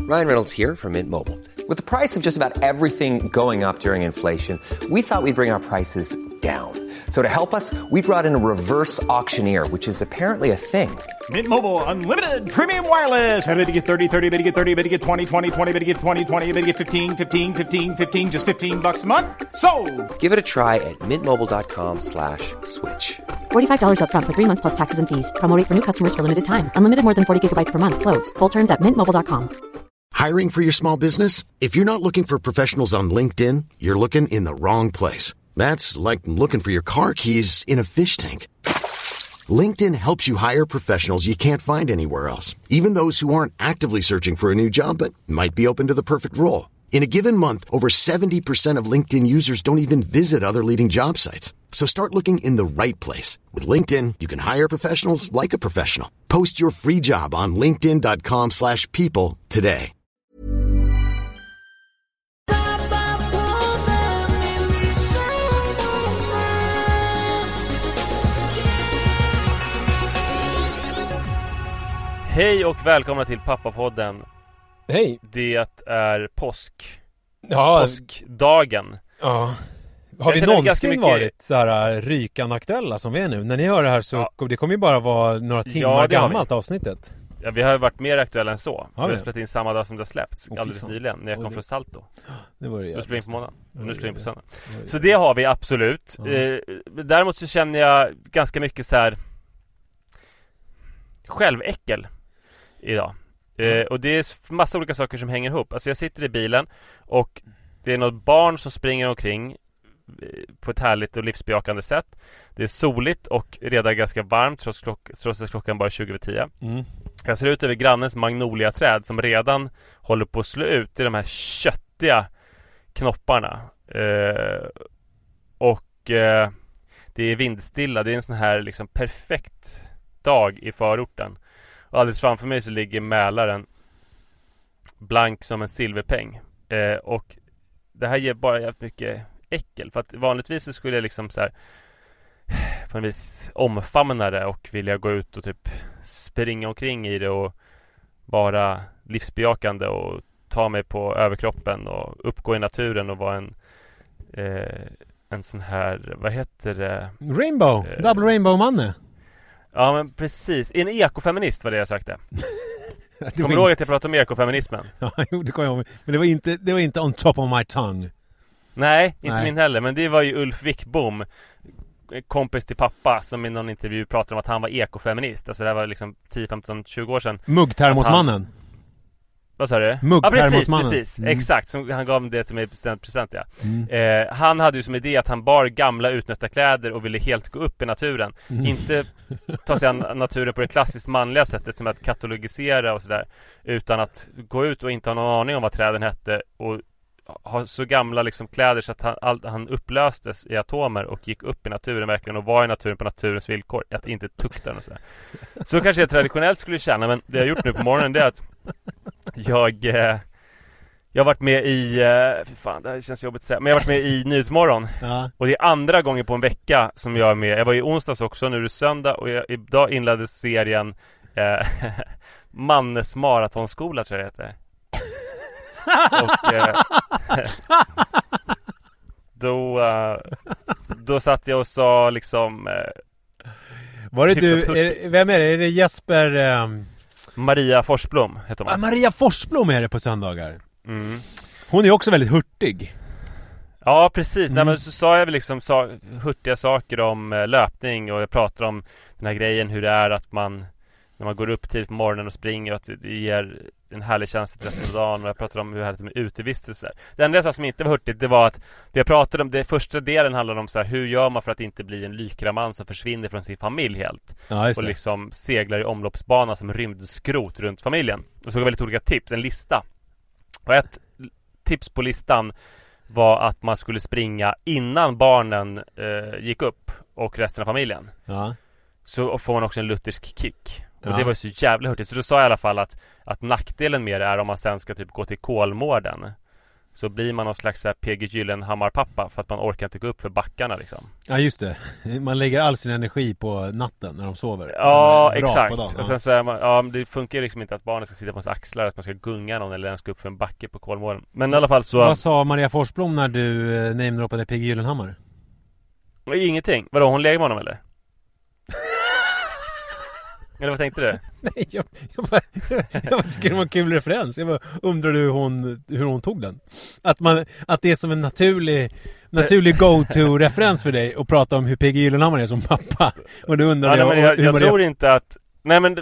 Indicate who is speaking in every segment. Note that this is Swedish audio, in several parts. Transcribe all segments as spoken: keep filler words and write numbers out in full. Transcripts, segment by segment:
Speaker 1: Ryan Reynolds here from Mint Mobile. With the price of just about everything going up during inflation, we thought we'd bring our prices down. So to help us, we brought in a reverse auctioneer, which is apparently a thing.
Speaker 2: Mint Mobile Unlimited Premium Wireless. How to get thirty, thirty, how to get thirty, how to get twenty, twenty, twenty, how to get twenty, twenty, how to get fifteen, fifteen, fifteen, fifteen, just fifteen bucks a month? Sold!
Speaker 1: Give it a try at mintmobile.com slash switch.
Speaker 3: forty-five dollars up front for three months plus taxes and fees. Promo rate for new customers for limited time. Unlimited more than forty gigabytes per month. Slows full terms at mint mobile dot com.
Speaker 4: Hiring for your small business? If you're not looking for professionals on LinkedIn, you're looking in the wrong place. That's like looking for your car keys in a fish tank. LinkedIn helps you hire professionals you can't find anywhere else, even those who aren't actively searching for a new job but might be open to the perfect role. In a given month, over seventy percent of LinkedIn users don't even visit other leading job sites. So start looking in the right place. With LinkedIn, you can hire professionals like a professional. Post your free job on linkedin.com slash people today.
Speaker 5: Hej och välkomna till Pappapodden.
Speaker 6: Hej.
Speaker 5: Det är påsk.
Speaker 6: Ja.
Speaker 5: Påskdagen.
Speaker 6: Ja. Har vi någonsin mycket... varit så här rykande aktuella som vi är nu? När ni hör det här så ja. Det kommer ju bara vara några timmar ja, gammalt avsnittet.
Speaker 5: Ja, vi har ju varit mer aktuella än så.
Speaker 6: Ja,
Speaker 5: vi har spelat in samma dag som det har släppts. Oh, alldeles nyligen när jag kom
Speaker 6: det...
Speaker 5: från Salto.
Speaker 6: Det var det.
Speaker 5: Du springer på måndagen. Och nu springer på söndag.
Speaker 6: Det
Speaker 5: så det har vi absolut.
Speaker 6: Ja.
Speaker 5: Eh, däremot så känner jag ganska mycket så här själväckel idag. Mm. Eh, och det är massa olika saker som hänger ihop. Alltså jag sitter i bilen och det är något barn som springer omkring på ett härligt och livsbejakande sätt. Det är soligt och redan ganska varmt trots, klock- trots att klockan bara är tjugo över tio. Mm. Jag ser ut över grannens magnoliaträd som redan håller på att slå ut i de här köttiga knopparna. Eh, och eh, det är vindstilla. Det är en sån här liksom perfekt dag i förorten. Och alldeles framför mig så ligger Mälaren blank som en silverpeng. Eh, och det här ger bara jävligt mycket äckel. För att vanligtvis så skulle jag liksom så här på en vis omfamna det och vilja gå ut och typ springa omkring i det och vara livsbejakande och ta mig på överkroppen och uppgå i naturen och vara en eh, en sån här, vad heter det?
Speaker 6: Rainbow, eh, double rainbow manne.
Speaker 5: Ja, men precis. En ekofeminist var det jag sökte.
Speaker 6: Det
Speaker 5: kommer du ihåg att jag pratade om ekofeminismen?
Speaker 6: Ja, det kommer jag ihåg. Men det var inte, det var inte on top of my tongue.
Speaker 5: Nej, inte
Speaker 6: Nej.
Speaker 5: min heller. Men det var ju Ulf Wickbom, kompis till pappa, som i någon intervju pratade om att han var ekofeminist. Alltså det var liksom tio, femton, tjugo år sedan.
Speaker 6: Muggtermosmannen.
Speaker 5: Vad sa du?
Speaker 6: Ja,
Speaker 5: precis, precis. Mm. Exakt, som han gav det till mig bestämt present, ja. Mm. Eh, han hade ju som idé att han bar gamla utnötta kläder och ville helt gå upp i naturen. Mm. Inte ta sig an naturen på det klassiskt manliga sättet som att katalogisera och sådär, utan att gå ut och inte ha någon aning om vad träden hette och ha så gamla liksom kläder så att han, all, han upplöstes i atomer och gick upp i naturen verkligen och var i naturen på naturens villkor, att inte tukta den och sådär. Så kanske jag traditionellt skulle känna, men det jag har gjort nu på morgonen det är att jag eh, jag har varit med i eh, fy fan, det här känns jobbigt att säga, men jag har varit med i Nyhetsmorgon. Ja. Och det är andra gången på en vecka som jag är med. Jag var i onsdags också, nu är det söndag och jag, idag inleddes serien eh, Mannes maratonskola tror jag det heter. Och eh, då eh, då satt jag och sa liksom eh,
Speaker 6: var det du, är, vem är det? Är det Jesper eh...
Speaker 5: Maria Forsblom heter hon.
Speaker 6: Ah, Maria Forsblom är det på söndagar.
Speaker 5: Mm.
Speaker 6: Hon är också väldigt hurtig.
Speaker 5: Ja, precis. Mm. Nej, men så sa jag väl liksom sa, hurtiga saker om eh, löpning och jag pratade om den här grejen, hur det är att man när man går upp tidigt på morgonen och springer och att det ger en härlig känsla till resten av dagen, och jag pratade om hur härligt med utevistelser. Det enda jag sa som inte var hurtigt, det var att det jag pratade om, det första delen handlade om så här, hur gör man för att inte bli en lykraman som försvinner från sin familj helt.
Speaker 6: Ja,
Speaker 5: och liksom seglar i omloppsbana som rymdskrot runt familjen. Och så var väldigt olika tips, en lista. Och ett tips på listan var att man skulle springa innan barnen eh, gick upp och resten av familjen.
Speaker 6: Ja.
Speaker 5: Så får man också en luthersk kick. Och
Speaker 6: ja.
Speaker 5: det var ju så jävla hurtigt. Så då sa jag i alla fall att, att nackdelen med det är om man sen ska typ gå till Kolmården. så blir man någon slags så här P G Gyllenhammar-pappa för att man orkar inte gå upp för backarna liksom.
Speaker 6: Ja just det, man lägger all sin energi på natten när de sover.
Speaker 5: Ja exakt, ja. Och sen så är man, ja, det funkar liksom inte att barnen ska sitta på ens axlar, att man ska gunga någon eller ens gå upp för en backe på Kolmården. Men i alla fall så...
Speaker 6: Vad sa Maria Forsblom när du namedroppade P G Gyllenhammar?
Speaker 5: Ingenting, vadå hon lägger med honom eller? Eller vad tänkte du?
Speaker 6: Nej, jag, jag, bara, jag tycker det var en kul referens. Jag bara undrade hur hon, hur hon tog den. Att, man, att det är som en naturlig, naturlig go-to-referens för dig att prata om hur P G Gyllenhammar är som pappa. Och du undrade
Speaker 5: ja,
Speaker 6: jag,
Speaker 5: jag,
Speaker 6: hur
Speaker 5: jag
Speaker 6: Maria...
Speaker 5: tror inte att... Nej, men...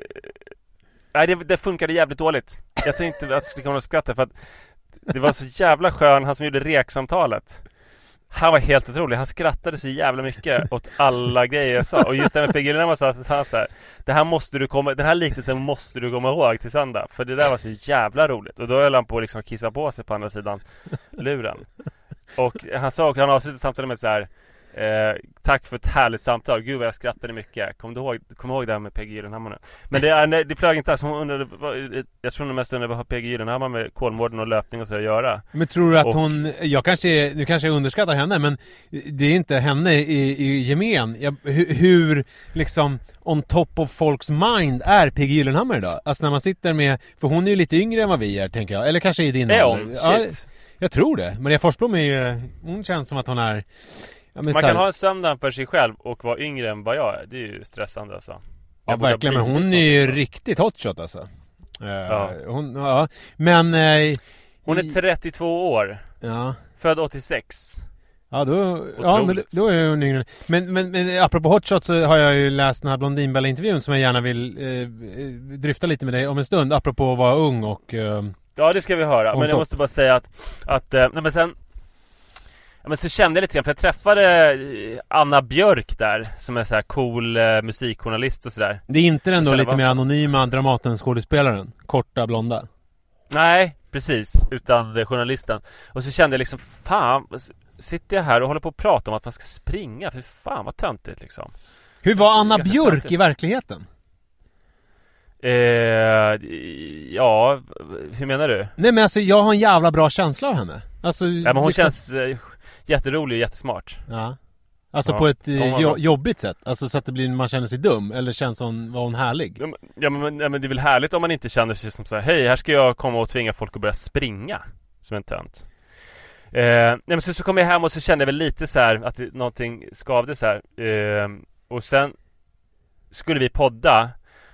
Speaker 5: Nej, det, det funkade jävligt dåligt. Jag tänkte att jag skulle komma och skratta för att det var så jävla skön, han som gjorde reksamtalet. Han var helt otrolig. Han skrattade så jävla mycket åt alla grejer jag sa. Och just det med P G Gyllenhammar sa han så här: det här måste du komma, den här liknelsen måste du komma ihåg till söndag. För det där var så jävla roligt. Och då höll han på att liksom kissa på sig på andra sidan luren. Och han sa också, han avslutade samtalet med så här: Eh, tack för ett härligt samtal. Gud vad jag skrattade mycket. Kom du ihåg, kom ihåg det här med P G Gyllenhammar nu. Men det, är, nej, det flög inte alls. Hon undrade, jag tror nog mest undrade vad har P G Gyllenhammar med Kolmården och löpning och så att göra.
Speaker 6: Men tror du att
Speaker 5: och,
Speaker 6: hon, jag kanske, nu kanske jag underskattar henne, men det är inte henne i, i gemen. Jag, hur, hur liksom on top of folks mind är P G Gyllenhammar idag? Alltså när man sitter med, för hon är ju lite yngre än vad vi är, tänker jag. Eller kanske i din
Speaker 5: är
Speaker 6: ålder.
Speaker 5: hon?
Speaker 6: Ja,
Speaker 5: Shit.
Speaker 6: jag tror det. Maria Forsblom är ju, hon känns som att hon är... Ja,
Speaker 5: man kan här... ha en söndag för sig själv och vara yngre än vad jag är. Det är ju stressande alltså.
Speaker 6: Ja verkligen, men hon är ju riktigt hotshot alltså.
Speaker 5: Ja.
Speaker 6: Uh, hon, ja. Men uh,
Speaker 5: hon är trettiotvå år.
Speaker 6: Ja.
Speaker 5: Född åttiosex.
Speaker 6: Ja då, ja, men då är hon yngre. Men, men, men apropå hotshot så har jag ju läst den här Blondinbella-intervjun som jag gärna vill eh, dryfta lite med dig om en stund. Apropå att vara ung och... Eh,
Speaker 5: ja det ska vi höra. Men jag måste bara säga att... att eh, nej, men sen... Ja, men så kände jag lite grann, för jag träffade Anna Björk där, som är så här cool eh, musikjournalist och sådär.
Speaker 6: Det är inte den då lite mer anonyma Dramaten-skådespelaren, korta blonda?
Speaker 5: Nej, precis, utan det är journalisten. Och så kände jag liksom, fan, sitter jag här och håller på att prata om att man ska springa, för fan vad töntigt liksom.
Speaker 6: Hur var Anna Björk töntigt i verkligheten?
Speaker 5: Eh, ja, hur menar du?
Speaker 6: Nej men alltså jag har en jävla bra känsla av henne. Alltså,
Speaker 5: ja, men hon
Speaker 6: liksom...
Speaker 5: känns eh, jätterolig och jättesmart.
Speaker 6: Ja. Alltså
Speaker 5: ja,
Speaker 6: på ett jo- jobbigt sätt. Alltså så att det blir, man känner sig dum. Eller känns som, var hon härlig?
Speaker 5: Ja men, ja, men, ja, men det är väl härligt om man inte känner sig som så här: hej, här ska jag komma och tvinga folk att börja springa. Som en tönt. eh, nej, men så, så kom jag hem och så kände jag väl lite så här att det, någonting skavde så här. Eh, och sen skulle vi podda.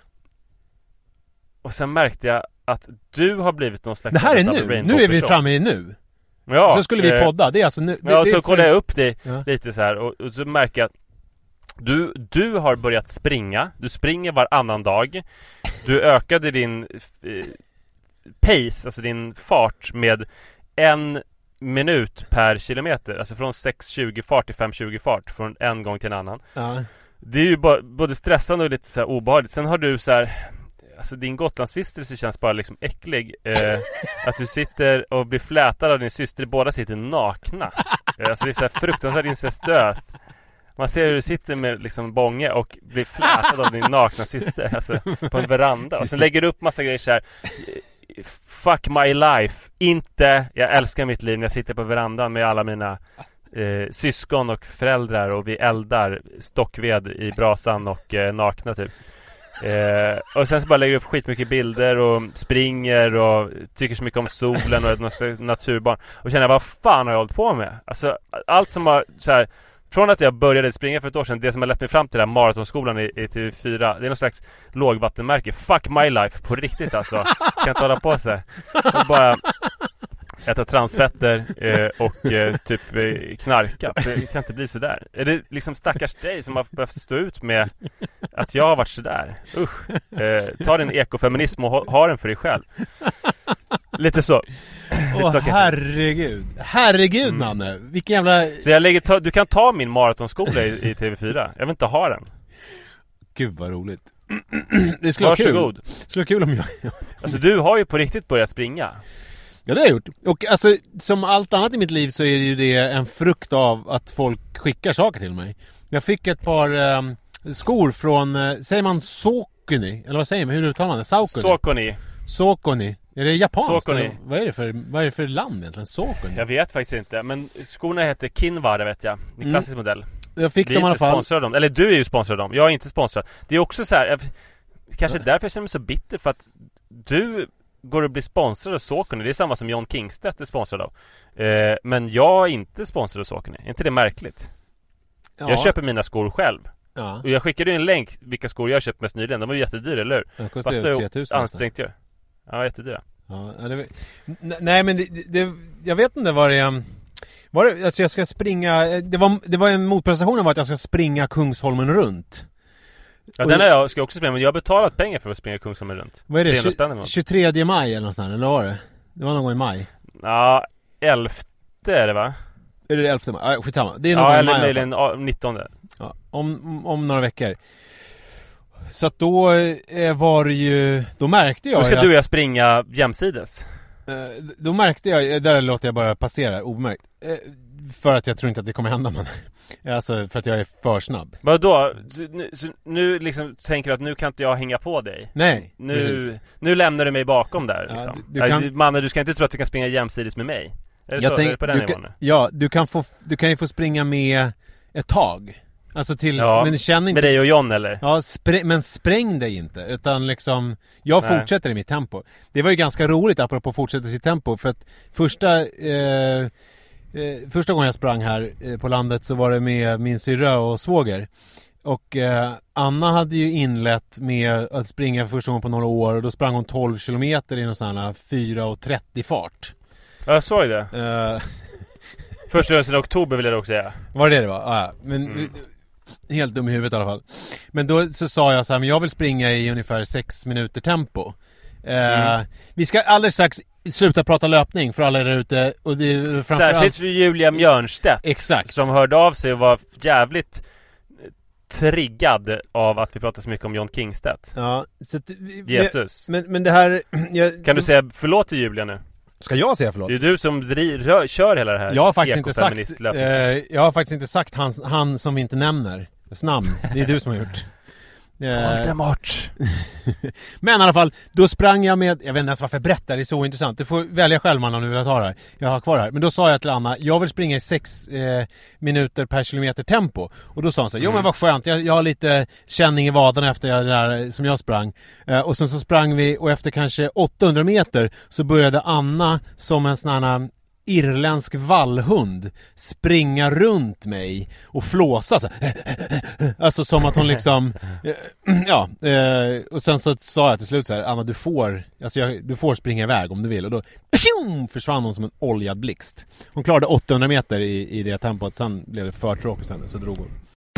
Speaker 5: Och sen märkte jag att du har blivit någon slags...
Speaker 6: Det här är nu, nu är vi framme i nu.
Speaker 5: Ja,
Speaker 6: så skulle vi podda, det är alltså nu, det,
Speaker 5: ja, och
Speaker 6: det
Speaker 5: så
Speaker 6: för...
Speaker 5: kollade jag upp det
Speaker 6: ja.
Speaker 5: lite så här och, och så märker jag att du, du har börjat springa. Du springer varannan dag. Du ökade din eh, pace, alltså din fart med en minut per kilometer. Alltså från sex tjugo fart till fem tjugo fart. Från en gång till en annan.
Speaker 6: Ja.
Speaker 5: Det är ju b- både stressande och lite så här obehagligt. Sen har du så här... Alltså din Gotlandsvistelse känns bara liksom äcklig. eh, Att du sitter och blir flätad av din syster. Båda sitter nakna. eh, Alltså det är så här fruktansvärt incestöst. Man ser hur du sitter med liksom bånge och blir flätad av din nakna syster. Alltså på en veranda. Och sen lägger du upp massa grejer så här: fuck my life. Inte, jag älskar mitt liv när jag sitter på verandan med alla mina eh, syskon och föräldrar. Och vi eldar stockved i brasan och eh, nakna typ. Eh, och sen så bara lägger du upp skitmycket bilder och springer och tycker så mycket om solen och ett naturbarn och känner, vad fan har jag hållit på med? Alltså allt som har så här, från att jag började springa för ett år sedan, det som har lett mig fram till den här maratonskolan i, i T V fyra, det är någon slags lågvattenmärke. Fuck my life, på riktigt alltså. Kan inte hålla på sig. Jag bara äta transfetter eh, och eh, typ eh, knarka. Det kan inte bli så där. Är det liksom stackars dig som har behövt stå ut med att jag har varit så där? Usch. Eh, ta din ekofeminism och ha, ha den för dig själv. Lite så.
Speaker 6: Åh oh, herregud. Herregud mm. Manne. Vilken jävla...
Speaker 5: Så jag lägger ta, du kan ta min maratonskola i, i T V fyra. Jag vill inte ha den.
Speaker 6: Gud vad roligt. Det skulle vara kul. Det skulle vara kul om jag...
Speaker 5: Alltså du har ju på riktigt börjat springa.
Speaker 6: Ja, det har jag gjort. Och alltså, som allt annat i mitt liv så är det ju det en frukt av att folk skickar saker till mig. Jag fick ett par eh, skor från, eh, säger man Saucony? Eller vad säger man? Hur uttalar man det? Saucony.
Speaker 5: Saucony.
Speaker 6: Saucony. Är det japanskt?
Speaker 5: Saucony.
Speaker 6: Vad är det för, vad är det för land egentligen? Saucony?
Speaker 5: Jag vet faktiskt inte, men skorna heter Kinvara, vet jag. Det är en klassisk mm. modell.
Speaker 6: Jag fick
Speaker 5: Vi
Speaker 6: dem i
Speaker 5: är
Speaker 6: alla
Speaker 5: inte
Speaker 6: fall.
Speaker 5: sponsrade dem. Eller du är ju sponsrad dem. Jag är inte sponsrad. Det är också så här. Jag, kanske därför jag känner mig så bitter, för att du går och blir sponsrad av Saucony. Det är samma som John Kingstedt är sponsrad av. Eh, men jag är inte sponsrad av Saucony. Är inte det märkligt? Ja. Jag köper mina skor själv.
Speaker 6: Ja.
Speaker 5: Och jag skickade ju en länk vilka skor jag köpt mest nyligen. De var ju jättedyra, eller hur?
Speaker 6: Det kostar tre tusen.
Speaker 5: Ansträngt ju. Ja, jättedyra.
Speaker 6: Ja, det, nej men det, det, jag vet inte vad det är. Var det, alltså jag ska springa, det var, det var en motprestation av att jag ska springa Kungsholmen runt.
Speaker 5: Ja, den har jag ska också springa, men jag har betalat pengar för att springa Kungsholmen runt.
Speaker 6: Vad är det? tjugotredje maj eller något sånt, eller vad var det? Det var någon gång i maj.
Speaker 5: Ja, elfte är det, va?
Speaker 6: Är det elfte maj? Ja, skitsamma. Det är någon
Speaker 5: ja,
Speaker 6: gång
Speaker 5: eller
Speaker 6: i maj.
Speaker 5: Möjligen nittonde.
Speaker 6: Ja, om, om några veckor. Så att då eh, var det ju, då märkte jag.
Speaker 5: Då ska
Speaker 6: att,
Speaker 5: du och jag springa jämsides.
Speaker 6: Eh, då märkte jag, där låter jag bara passera obemärkt. Eh, för att jag tror inte att det kommer hända, man. Alltså för att jag är för snabb.
Speaker 5: Vadå? Så nu, så nu liksom tänker du att nu kan inte jag hänga på dig?
Speaker 6: Nej,
Speaker 5: nu,
Speaker 6: precis.
Speaker 5: Nu lämnar du mig bakom där liksom.
Speaker 6: Ja, du, du kan...
Speaker 5: Nej, mannen, du ska inte tro att du kan springa jämsides med mig. Är det
Speaker 6: jag
Speaker 5: så?
Speaker 6: tänk,
Speaker 5: är det på den
Speaker 6: du
Speaker 5: nivån
Speaker 6: kan,
Speaker 5: nu?
Speaker 6: Ja, du kan, få, du kan ju få springa med ett tag. Alltså till,
Speaker 5: ja,
Speaker 6: men känn inte,
Speaker 5: med dig och John eller?
Speaker 6: Ja, spre, men spräng dig inte. Utan liksom, jag Nej. fortsätter i mitt tempo. Det var ju ganska roligt apropå fortsätta sitt tempo. För att första eh, eh, Första gången jag sprang här eh, på landet så var det med min syrra och svåger. Och eh, Anna hade ju inlett med att springa första gången på några år. Och då sprang hon tolv kilometer i en sån här fyra trettio fart.
Speaker 5: Jag såg det.
Speaker 6: Eh,
Speaker 5: Första gången i oktober vill jag också säga.
Speaker 6: Var det det va? Ah, ja. Men mm. helt dum i huvudet i alla fall. Men då så sa jag så här, men jag vill springa i ungefär sex minuter tempo. Eh, mm. Vi ska alldeles strax sluta prata löpning för alla där ute. Och det, framförallt...
Speaker 5: Särskilt för Julia Mjörnstedt.
Speaker 6: Exakt.
Speaker 5: Som hörde av sig och var jävligt triggad av att vi pratar så mycket om John Kingstedt.
Speaker 6: Ja, så att,
Speaker 5: Jesus.
Speaker 6: Men, men det här... Jag,
Speaker 5: kan du säga förlåt till Julia nu?
Speaker 6: Ska jag säga förlåt?
Speaker 5: Det är du som dri- rör, kör hela det här.
Speaker 6: Jag har faktiskt inte sagt eh, Jag har faktiskt inte sagt han, han som vi inte nämner namn. Det är du som har gjort.
Speaker 5: Voldemort.
Speaker 6: Men i alla fall, då sprang jag med, jag vet inte ens varför jag berättar, det är så intressant. Du får välja själv man om du vill ta det här. Jag har kvar det här. Men då sa jag till Anna, jag vill springa i sex eh, minuter per kilometer tempo. Och då sa hon så här, mm. jo men vad skönt, jag, jag har lite känning i vaderna efter det där som jag sprang. Eh, och sen så sprang vi, och efter kanske åttahundra meter så började Anna som en sån här irländsk vallhund springa runt mig och flåsa så. Alltså som att hon liksom ja, och sen så sa jag till slut så här, Anna du får alltså jag, du får springa iväg om du vill, och då pjum, försvann hon som en oljad blixt. Hon klarade åttahundra meter i, i det tempot, sen blev det för tråkigt, sen så drog hon.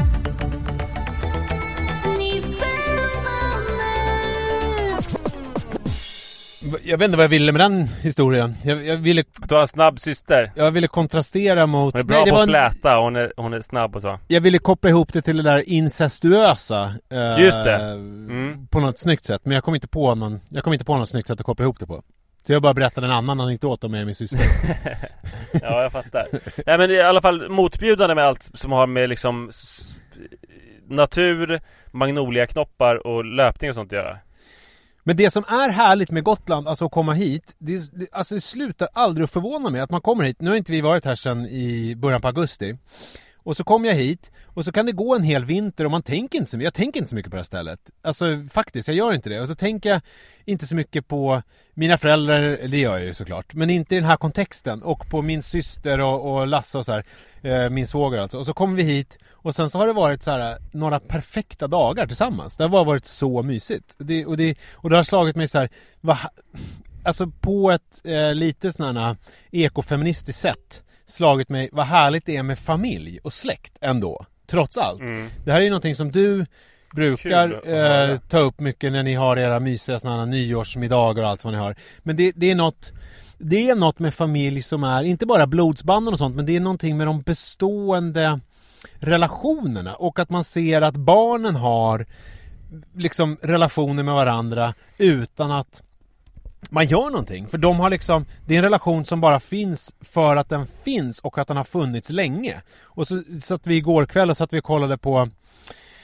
Speaker 6: Jag vet inte vad jag ville med den historien. Jag, jag ville...
Speaker 5: Att du har en snabb syster.
Speaker 6: Jag ville kontrastera mot...
Speaker 5: Hon är bra Nej, det på var... att fläta, hon är, hon är snabb och så.
Speaker 6: Jag ville koppla ihop det till det där incestuösa. Eh,
Speaker 5: Just det. Mm.
Speaker 6: På något snyggt sätt. Men jag kom inte på någon, jag kom inte på något snyggt sätt att koppla ihop det på. Så jag bara berättade en annan anekdot om mig och min syster.
Speaker 5: Ja, jag fattar. Nej, men i alla fall motbjudande med allt som har med liksom natur, magnoliaknoppar och löpning och sånt att göra.
Speaker 6: Men det som är härligt med Gotland, alltså att komma hit, det, det, alltså det slutar aldrig att förvåna mig att man kommer hit. Nu har inte vi varit här sedan i början på augusti. Och så kom jag hit, och så kan det gå en hel vinter och man tänker inte så mycket. Jag tänker inte så mycket på det här stället. Alltså faktiskt, jag gör inte det. Och så tänker jag inte så mycket på mina föräldrar, det gör jag ju såklart. Men inte i den här kontexten. Och på min syster och, och Lasse och så här, eh, min svåger alltså. Och så kommer vi hit, och sen så har det varit så här några perfekta dagar tillsammans. Det har bara varit så mysigt. Det, och, det, och det har slagit mig så här, va, alltså på ett eh, lite sån här ekofeministiskt sätt slagit mig vad härligt det är med familj och släkt ändå, trots allt. Mm. Det här är ju någonting som du brukar eh, ta upp mycket när ni har era mysiga såna här nyårsmiddagar och allt vad ni har. Men det, det är något det är något med familj som är inte bara blodsbanden och sånt, men det är någonting med de bestående relationerna, och att man ser att barnen har liksom relationer med varandra utan att man gör någonting. För de har liksom, det är en relation som bara finns för att den finns och att den har funnits länge. Och så, så att vi igår kväll så att vi kollade på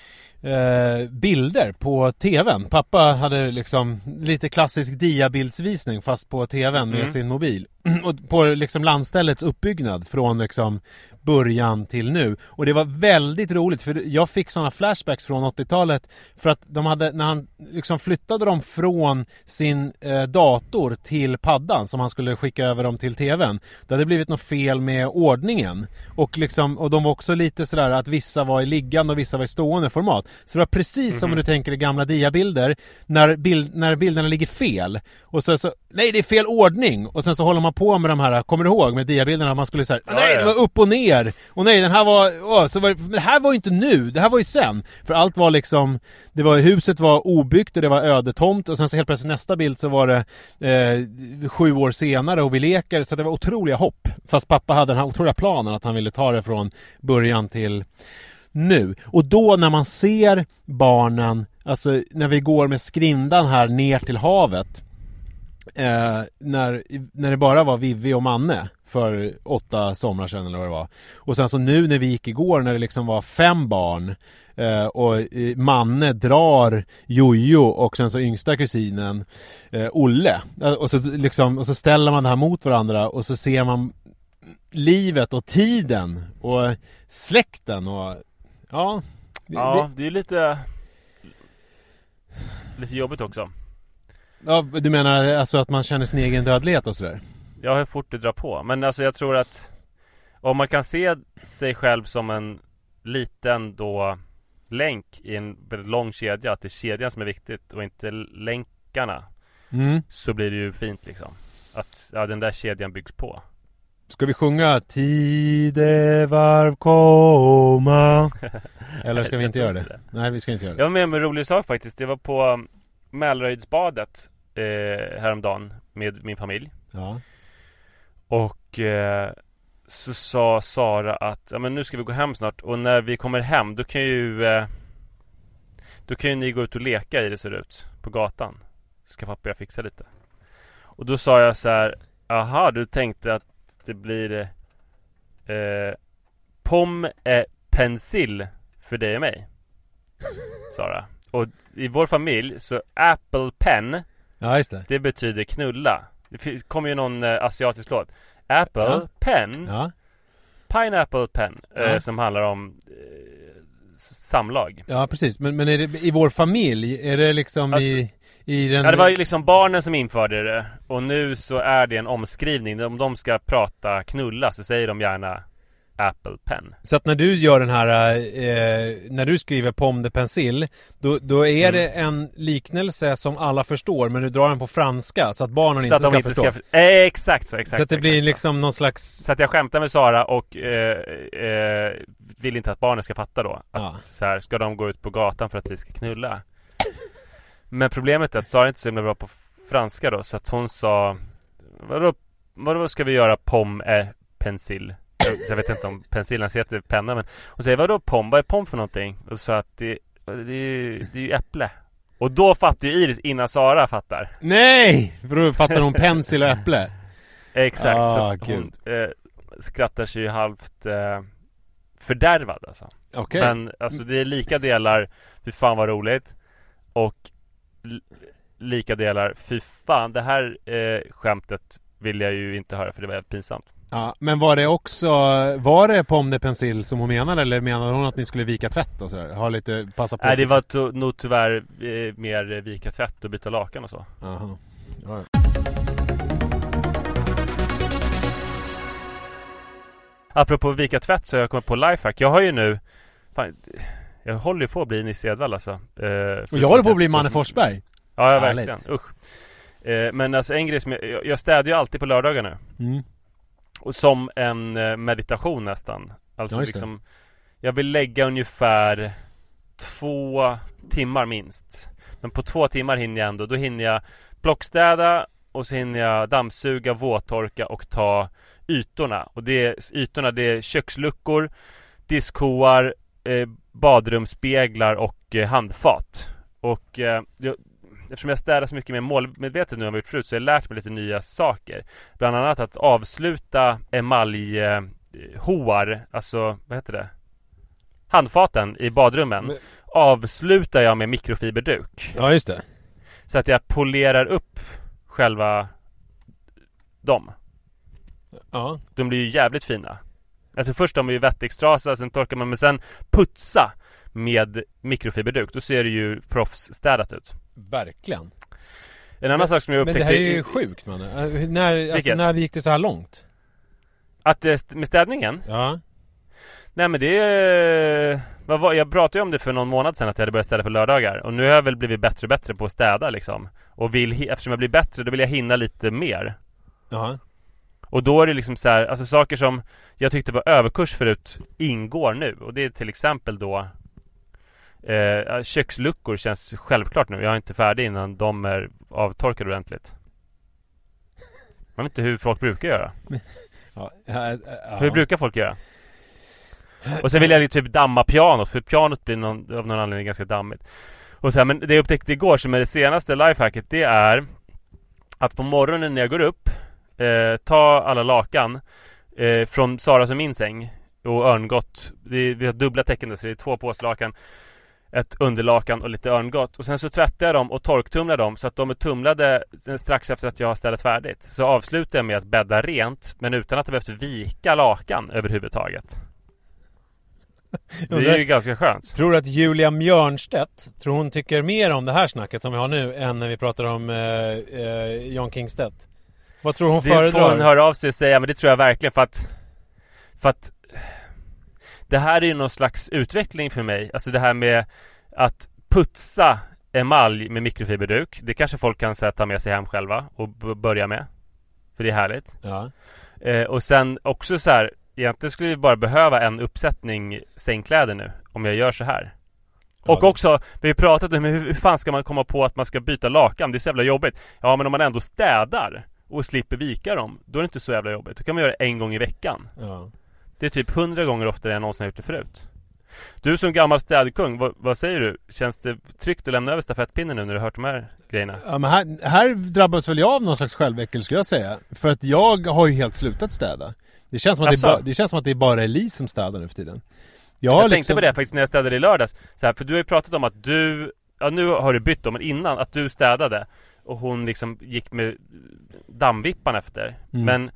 Speaker 6: eh, bilder på tvn. Pappa hade liksom lite klassisk diabildsvisning fast på tvn med
Speaker 5: Mm.
Speaker 6: sin mobil. Och på liksom landställets uppbyggnad från liksom början till nu. Och det var väldigt roligt för jag fick sådana flashbacks från åttiotalet för att de hade, när han liksom flyttade dem från sin eh, dator till paddan som han skulle skicka över dem till tvn. Det hade blivit något fel med ordningen. Och liksom, och de var också lite sådär att vissa var i liggande och vissa var i stående format. Så det var precis som
Speaker 5: Mhm.
Speaker 6: du tänker i gamla diabilder när, bild, när bilderna ligger fel. Och så, så, nej det är fel ordning. Och sen så håller man på med de här, kommer du ihåg med diabilderna att man skulle säga,
Speaker 5: Ja,
Speaker 6: nej
Speaker 5: ja.
Speaker 6: det var upp och ner. Och nej den här var, åh, så var det, men det här var ju inte nu, det här var ju sen. För allt var liksom, det var, huset var obyggt och det var ödetomt. Och sen så helt plötsligt nästa bild så var det eh, sju år senare och vi leker. Så det var otroliga hopp. Fast pappa hade den här otroliga planen att han ville ta det från början till nu. Och då när man ser barnen, alltså när vi går med skrindan här ner till havet, eh, när, när det bara var Vivi och Manne för åtta somrar sedan eller vad det var. Och sen så nu när vi gick igår när det liksom var fem barn eh, och eh, Manne drar Jojo och sen så yngsta kusinen eh, Olle. Eh, och, så liksom, och så ställer man det här mot varandra och så ser man livet och tiden och släkten och ja. Det,
Speaker 5: Ja,
Speaker 6: det,
Speaker 5: det är lite lite jobbigt också.
Speaker 6: ja, du menar alltså att man känner sin egen dödlighet och sådär?
Speaker 5: Jag har fort det drar på. Men alltså jag tror att om man kan se sig själv som en liten då länk i en väldigt lång kedja, att det är kedjan som är viktigt och inte länkarna,
Speaker 6: Mm.
Speaker 5: så blir det ju fint liksom. Att ja, den där kedjan byggs på.
Speaker 6: Ska vi sjunga Tidevarv komma? Eller ska vi
Speaker 5: Jag
Speaker 6: inte
Speaker 5: tror
Speaker 6: göra
Speaker 5: inte
Speaker 6: det?
Speaker 5: det.
Speaker 6: Nej, vi ska inte göra det.
Speaker 5: Jag var med om en rolig sak faktiskt. Det var på Mälarhöjdsbadet eh, häromdagen med min familj.
Speaker 6: Ja.
Speaker 5: Och eh, så sa Sara att ja, men nu ska vi gå hem snart. Och när vi kommer hem då kan ju eh, Då kan ju ni gå ut och leka i det, ser det ut, på gatan. Ska pappa jag fixa lite. Och då sa jag så här: aha, du tänkte att det blir eh, Pom eh, pensil för dig och mig, Sara. Och i vår familj så Apple pen,
Speaker 6: Ja, just det.
Speaker 5: det betyder knulla. Det finns- kommer ju någon eh, asiatisk låt. Apple
Speaker 6: Ja.
Speaker 5: pen,
Speaker 6: Ja.
Speaker 5: pineapple pen, eh,
Speaker 6: Ja.
Speaker 5: som handlar om eh, s- samlag.
Speaker 6: Ja, precis. Men, men är det i vår familj? Är det liksom
Speaker 5: Alltså-
Speaker 6: i, i den...
Speaker 5: Ja, det var ju liksom barnen som införde det. Och nu så är det en omskrivning. Om de ska prata knulla så säger de gärna Apple pen.
Speaker 6: Så att när du gör den här, eh, när du skriver Pomme de Pensil, då, då är
Speaker 5: Mm.
Speaker 6: det en liknelse som alla förstår, men du drar den på franska så att barnen
Speaker 5: Så
Speaker 6: inte
Speaker 5: att de
Speaker 6: ska
Speaker 5: inte
Speaker 6: förstå.
Speaker 5: ska... Eh, exakt så, exakt
Speaker 6: så att det
Speaker 5: så,
Speaker 6: blir
Speaker 5: exakt så.
Speaker 6: liksom någon slags...
Speaker 5: Så att jag skämtar med Sara och eh, eh, vill inte att barnen ska fatta då att
Speaker 6: Ja.
Speaker 5: så här, ska de gå ut på gatan för att vi ska knulla. Men problemet är att Sara är inte så himla bra på franska då, så att hon sa vadå, vadå ska vi göra pomme eh, pensil? Jag, jag vet inte om pensilen heter penna, men hon säger vadå pom? Vad är pom för någonting? Och så att det, det, är, det är ju äpple. Och då fattar ju Iris innan Sara fattar.
Speaker 6: Nej! För då fattar hon pensil och äpple.
Speaker 5: Exakt,
Speaker 6: Ah,
Speaker 5: så att hon eh, skrattar sig ju halvt eh, fördärvad alltså.
Speaker 6: Okej.
Speaker 5: Men alltså det är lika delar fy fan vad roligt, och l- lika delar fy fan, det här eh, skämtet vill jag ju inte höra för det var pinsamt.
Speaker 6: Ja, men var det också, var det Pomme de Pensil som hon menade, eller menade hon att ni skulle vika tvätt och sådär? Ha lite, passa på.
Speaker 5: Nej, det var to- nog tyvärr eh, mer vika tvätt och byta lakan och så.
Speaker 6: Aha. Ja.
Speaker 5: Apropå vika tvätt så har jag kommit på lifehack. Jag har ju nu fan, jag håller ju på att bli Nisse Edvall alltså. Eh,
Speaker 6: Och jag håller på att bli Manne Forsberg.
Speaker 5: Ja, ja
Speaker 6: Härligt.
Speaker 5: verkligen. Usch. Eh, men alltså en grej som jag, jag, jag städar ju alltid på lördagar nu.
Speaker 6: Mm.
Speaker 5: Och som en eh, meditation nästan. Alltså
Speaker 6: Ja, just det.
Speaker 5: liksom, jag vill lägga ungefär två timmar minst. Men på två timmar hinner jag ändå. Då hinner jag blockstäda och så hinner jag dammsuga, våttorka och ta ytorna. Och det är, ytorna det är köksluckor, diskhoar, eh, badrumsspeglar och eh, handfat. Och eh, jag, eftersom jag städar så mycket mer målmedvetet nu än vad jag gjort förut, så har jag lärt mig lite nya saker. Bland annat att avsluta emaljhoar, alltså vad heter det? Handfaten i badrummen.
Speaker 6: Men-
Speaker 5: avslutar jag med mikrofiberduk.
Speaker 6: Ja, just det.
Speaker 5: Så att jag polerar upp själva dem.
Speaker 6: Ja.
Speaker 5: De blir ju jävligt fina. Alltså först de är ju vettextrasa, sen torkar man, men sen putsa med mikrofiberduk. Då ser det ju proffsstädat ut.
Speaker 6: Verkligen.
Speaker 5: En annan
Speaker 6: men,
Speaker 5: sak som jag upptäckte...
Speaker 6: Men det här är ju sjukt, man. När, alltså, när gick det så här långt?
Speaker 5: Att med städningen?
Speaker 6: Ja.
Speaker 5: Nej, men det är... Vad var, jag pratade ju om det för någon månad sedan, att jag hade börjat städa på lördagar. Och nu har jag väl blivit bättre och bättre på att städa liksom. Och vill, eftersom jag blir bättre, då vill jag hinna lite mer.
Speaker 6: Ja.
Speaker 5: Och då är det liksom så här, alltså saker som jag tyckte var överkurs förut ingår nu. Och det är till exempel då eh, köksluckor känns självklart nu. Jag är inte färdig innan de är avtorkade ordentligt. Man vet inte hur folk brukar göra.
Speaker 6: Ja, ja, ja.
Speaker 5: Hur brukar folk göra? Och sen vill jag typ damma pianot, för pianot blir någon, av någon anledning ganska dammigt. Och så här, men det jag upptäckte igår som är det senaste lifehacket, det är att på morgonen när jag går upp, eh, ta alla lakan eh, från Sara som min säng och örngott. Det, vi har dubbla täcken, så det är två påslakan, ett underlakan och lite örngott. Och sen så tvättar jag dem och torktumlar dem så att de är tumlade strax efter att jag har ställt färdigt. Så avslutar jag med att bädda rent, men utan att jag behövt vika lakan överhuvudtaget. Det är ju ganska skönt.
Speaker 6: Tror du att Julia Mjörnstedt, tror hon tycker mer om det här snacket som vi har nu än när vi pratar om eh, eh, John Kingstedt? Vad tror hon
Speaker 5: det
Speaker 6: föredrar?
Speaker 5: Det får hon höra av sig och säga, men det tror jag verkligen, för att för att det här är ju någon slags utveckling för mig. Alltså det här med att putsa emalj med mikrofiberduk, det kanske folk kan så här, ta med sig hem själva och b- börja med. För det är härligt.
Speaker 6: Ja.
Speaker 5: Eh, och sen också så här, egentligen skulle vi bara behöva en uppsättning sängkläder nu om jag gör så här. Ja. Och också, vi har pratat om hur, hur fan ska man komma på att man ska byta lakan? Det är så jävla jobbigt. Ja, men om man ändå städar och slipper vika dem, då är det inte så jävla jobbigt. Då kan man göra det en gång i veckan.
Speaker 6: Ja. Det
Speaker 5: är typ hundra gånger oftare än jag någonsin har gjort det förut. Du som gammal städkung, vad, vad säger du? Känns det tryggt att lämna över stafettpinnen nu när du har hört de här grejerna?
Speaker 6: Ja, men här, här drabbas väl jag av någon slags själväckel, skulle jag säga. För att jag har ju helt slutat städa. Det känns som att, det, ba, det, känns som att det är bara Elise som städar nu för tiden. Jag,
Speaker 5: jag tänkte
Speaker 6: liksom...
Speaker 5: på det faktiskt när jag städade i lördags. Så här, för du har ju pratat om att du, ja nu har du bytt om, men innan att du städade. Och hon liksom gick med dammvippan efter. Mm. Men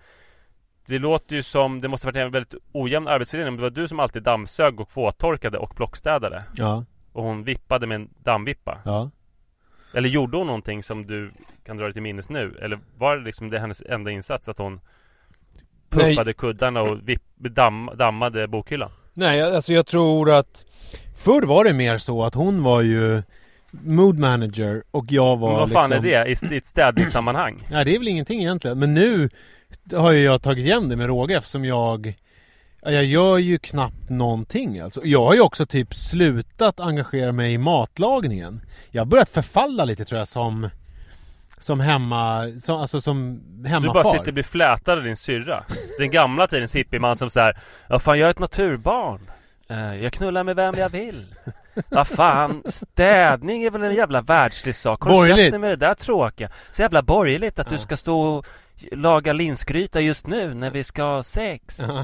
Speaker 5: det låter ju som, det måste ha varit en väldigt ojämn arbetsfördelning. Det var du som alltid dammsög och våttorkade och plockstädade.
Speaker 6: Ja.
Speaker 5: Och hon vippade med en dammvippa.
Speaker 6: Ja.
Speaker 5: Eller gjorde hon någonting som du kan dra dig till minnes nu? Eller var det liksom det hennes enda insats att hon puffade Nej. kuddarna och vipp, damm, dammade bokhyllan?
Speaker 6: Nej, alltså jag tror att förr var det mer så att hon var ju mood manager och jag var. Men
Speaker 5: vad fan
Speaker 6: liksom...
Speaker 5: är det i ett städningssammanhang?
Speaker 6: Nej, det är väl ingenting egentligen. Men nu har ju jag tagit igen det med råge, eftersom jag jag gör ju knappt någonting alltså. Jag har ju också typ slutat engagera mig i matlagningen. Jag har börjat förfalla lite, tror jag, som som hemma som, alltså som hemmafar.
Speaker 5: Du bara sitter och blir flätad av din syrra. Den gamla tidens hippieman som så här: ja fan, jag är ett naturbarn. Jag knullar med vem jag vill. Vad fan, städning är väl en jävla världslig sak. Håll käften med det där tråkiga. Så jävla borgerligt att ja. Du ska stå och laga linsgryta just nu när vi ska ha sex. Ja.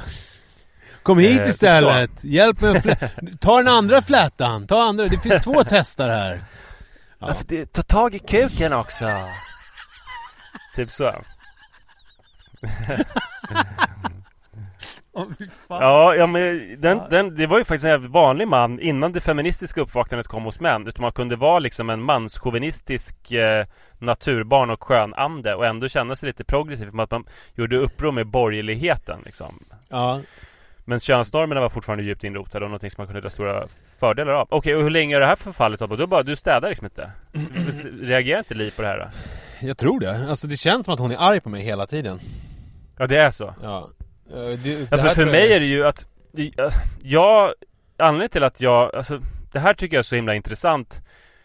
Speaker 6: Kom hit eh, istället. Typ hjälp mig att flä- ta den andra flätan. Ta andra. Det finns två testar här.
Speaker 5: Ja. Ja, ta tag i kuken också. Typ så.
Speaker 6: Oh,
Speaker 5: ja, ja, men den, den, det var ju faktiskt en vanlig man innan det feministiska uppvaknandet kom hos män. Utan man kunde vara liksom en manschauvinistisk eh, naturbarn och skönande och ändå känna sig lite progressiv, för att man gjorde uppror med borgerligheten liksom.
Speaker 6: Ja.
Speaker 5: Men könsnormerna var fortfarande djupt inrotade och någonting som man kunde dra stora fördelar av. Okej, okay, och hur länge är det här förfallet? Du bara, du städar liksom inte. Reagerar inte Liv på det här då?
Speaker 6: Jag tror det. Alltså det känns som att hon är arg på mig hela tiden.
Speaker 5: Ja, det är så.
Speaker 6: Ja. Det, det
Speaker 5: ja, för för mig jag... är det ju att jag, anledningen till att jag, alltså det här tycker jag är så himla intressant,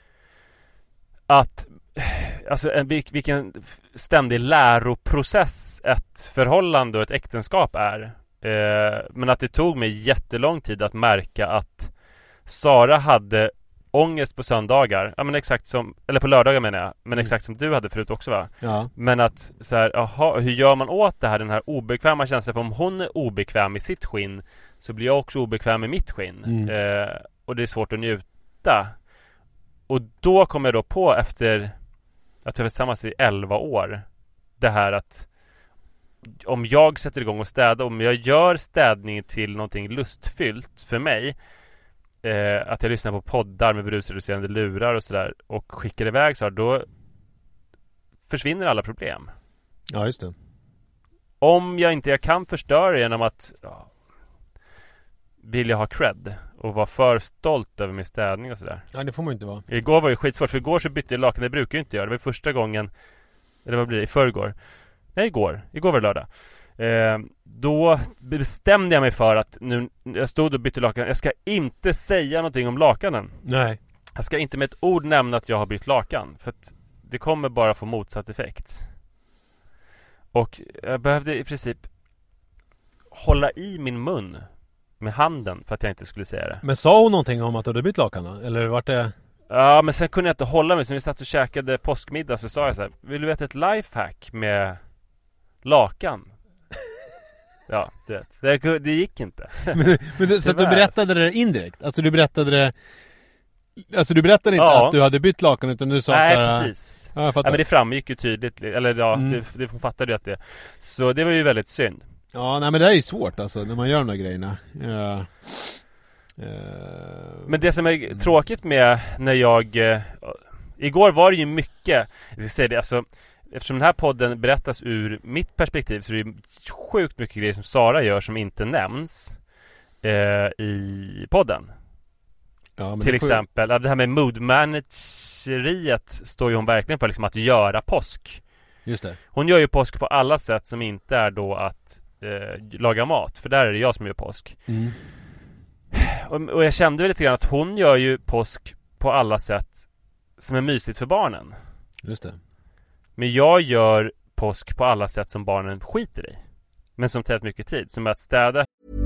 Speaker 5: att alltså en, vilken ständig läroprocess ett förhållande och ett äktenskap är. Eh, men att det tog mig jättelång tid att märka att Sara hade ångest på söndagar, ja men exakt som, eller på lördagar menar jag, men exakt som du hade förut också, va?
Speaker 6: Ja.
Speaker 5: Men att så här, aha, hur gör man åt det här, den här obekväma känslan? För om hon är obekväm i sitt skinn så blir jag också obekväm i mitt skinn. Mm. Eh, och det är svårt att njuta byta. Och då kom jag då på efter att vi var tillsammans i elva år det här att om jag sätter igång och städar, om jag gör städning till någonting lustfyllt för mig, eh, att jag lyssnar på poddar med brusreducerande lurar och sådär och skickar iväg så här, då försvinner alla problem.
Speaker 6: Ja, just det.
Speaker 5: Om jag inte jag kan förstöra genom att ja, vill jag ha cred och vara för stolt över min städning och sådär.
Speaker 6: Ja, det får man inte vara.
Speaker 5: Igår var det skitsvårt, för igår så bytte jag lakan. Det brukar jag inte göra. Det var första gången, eller vad blir det, i förrgår. Nej, igår. Igår var det lördag. Eh, då bestämde jag mig för att nu, jag stod och bytte lakan. Jag ska inte säga någonting om lakanen.
Speaker 6: Nej.
Speaker 5: Jag ska inte med ett ord nämna att jag har bytt lakan. För att det kommer bara få motsatt effekt. Och jag behövde i princip hålla i min mun med handen för att jag inte skulle säga det.
Speaker 6: Men sa hon någonting om att du hade bytt lakan då? Eller vart det...
Speaker 5: Ja, men sen kunde jag inte hålla mig. Så när vi satt och käkade påskmiddag så sa jag så här: vill du veta ett lifehack med lakan? Ja, det, det, det gick inte.
Speaker 6: men, men du, så att du berättade det indirekt? Alltså du berättade det... Alltså du berättade inte ja. att du hade bytt lakan, utan du sa
Speaker 5: nej,
Speaker 6: så här...
Speaker 5: precis.
Speaker 6: Ja, jag fattar.
Speaker 5: Ja, men det framgick ju tydligt. Eller ja, mm. det, det fattade ju att det... Så det var ju väldigt synd.
Speaker 6: Ja, nej men det är ju svårt alltså, när man gör de där grejerna. Ja.
Speaker 5: Uh... Men det som är mm. tråkigt med när jag... Uh, igår var det ju mycket... Jag ska säga det, alltså... Eftersom den här podden berättas ur mitt perspektiv så är det sjukt mycket grejer som Sara gör som inte nämns uh, i podden. Ja, till exempel, ju... det här med mood manageriet står ju hon verkligen för, liksom att göra påsk.
Speaker 6: Just det.
Speaker 5: Hon gör ju påsk på alla sätt som inte är då att eh, laga mat. För där är det jag som gör påsk.
Speaker 6: Mm.
Speaker 5: Och, och jag kände väl lite grann att hon gör ju påsk på alla sätt som är mysigt för barnen.
Speaker 6: Just det.
Speaker 5: Men jag gör påsk på alla sätt som barnen skiter i. Men som tar mycket tid. Som att städa.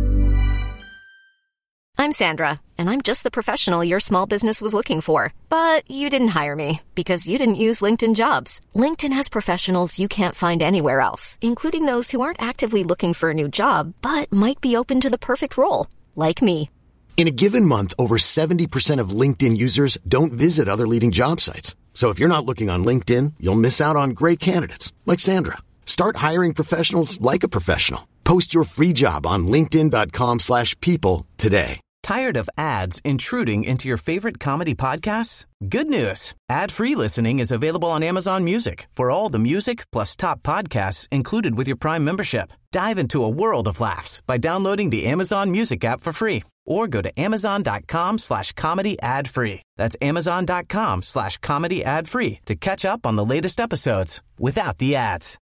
Speaker 7: I'm Sandra, and I'm just the professional your small business was looking for. But you didn't hire me because you didn't use LinkedIn Jobs. LinkedIn has professionals you can't find anywhere else, including those who aren't actively looking for a new job, but might be open to the perfect role, like me.
Speaker 4: In a given month, over seventy percent of LinkedIn users don't visit other leading job sites. So if you're not looking on LinkedIn, you'll miss out on great candidates, like Sandra. Start hiring professionals like a professional. Post your free job on linkedin dot com slash people today.
Speaker 8: Tired of ads intruding into your favorite comedy podcasts? Good news. Ad-free listening is available on Amazon Music for all the music plus top podcasts included with your Prime membership. Dive into a world of laughs by downloading the Amazon Music app for free or go to amazon dot com slash comedy ad free. That's amazon dot com slash comedy ad free to catch up on the latest episodes without the ads.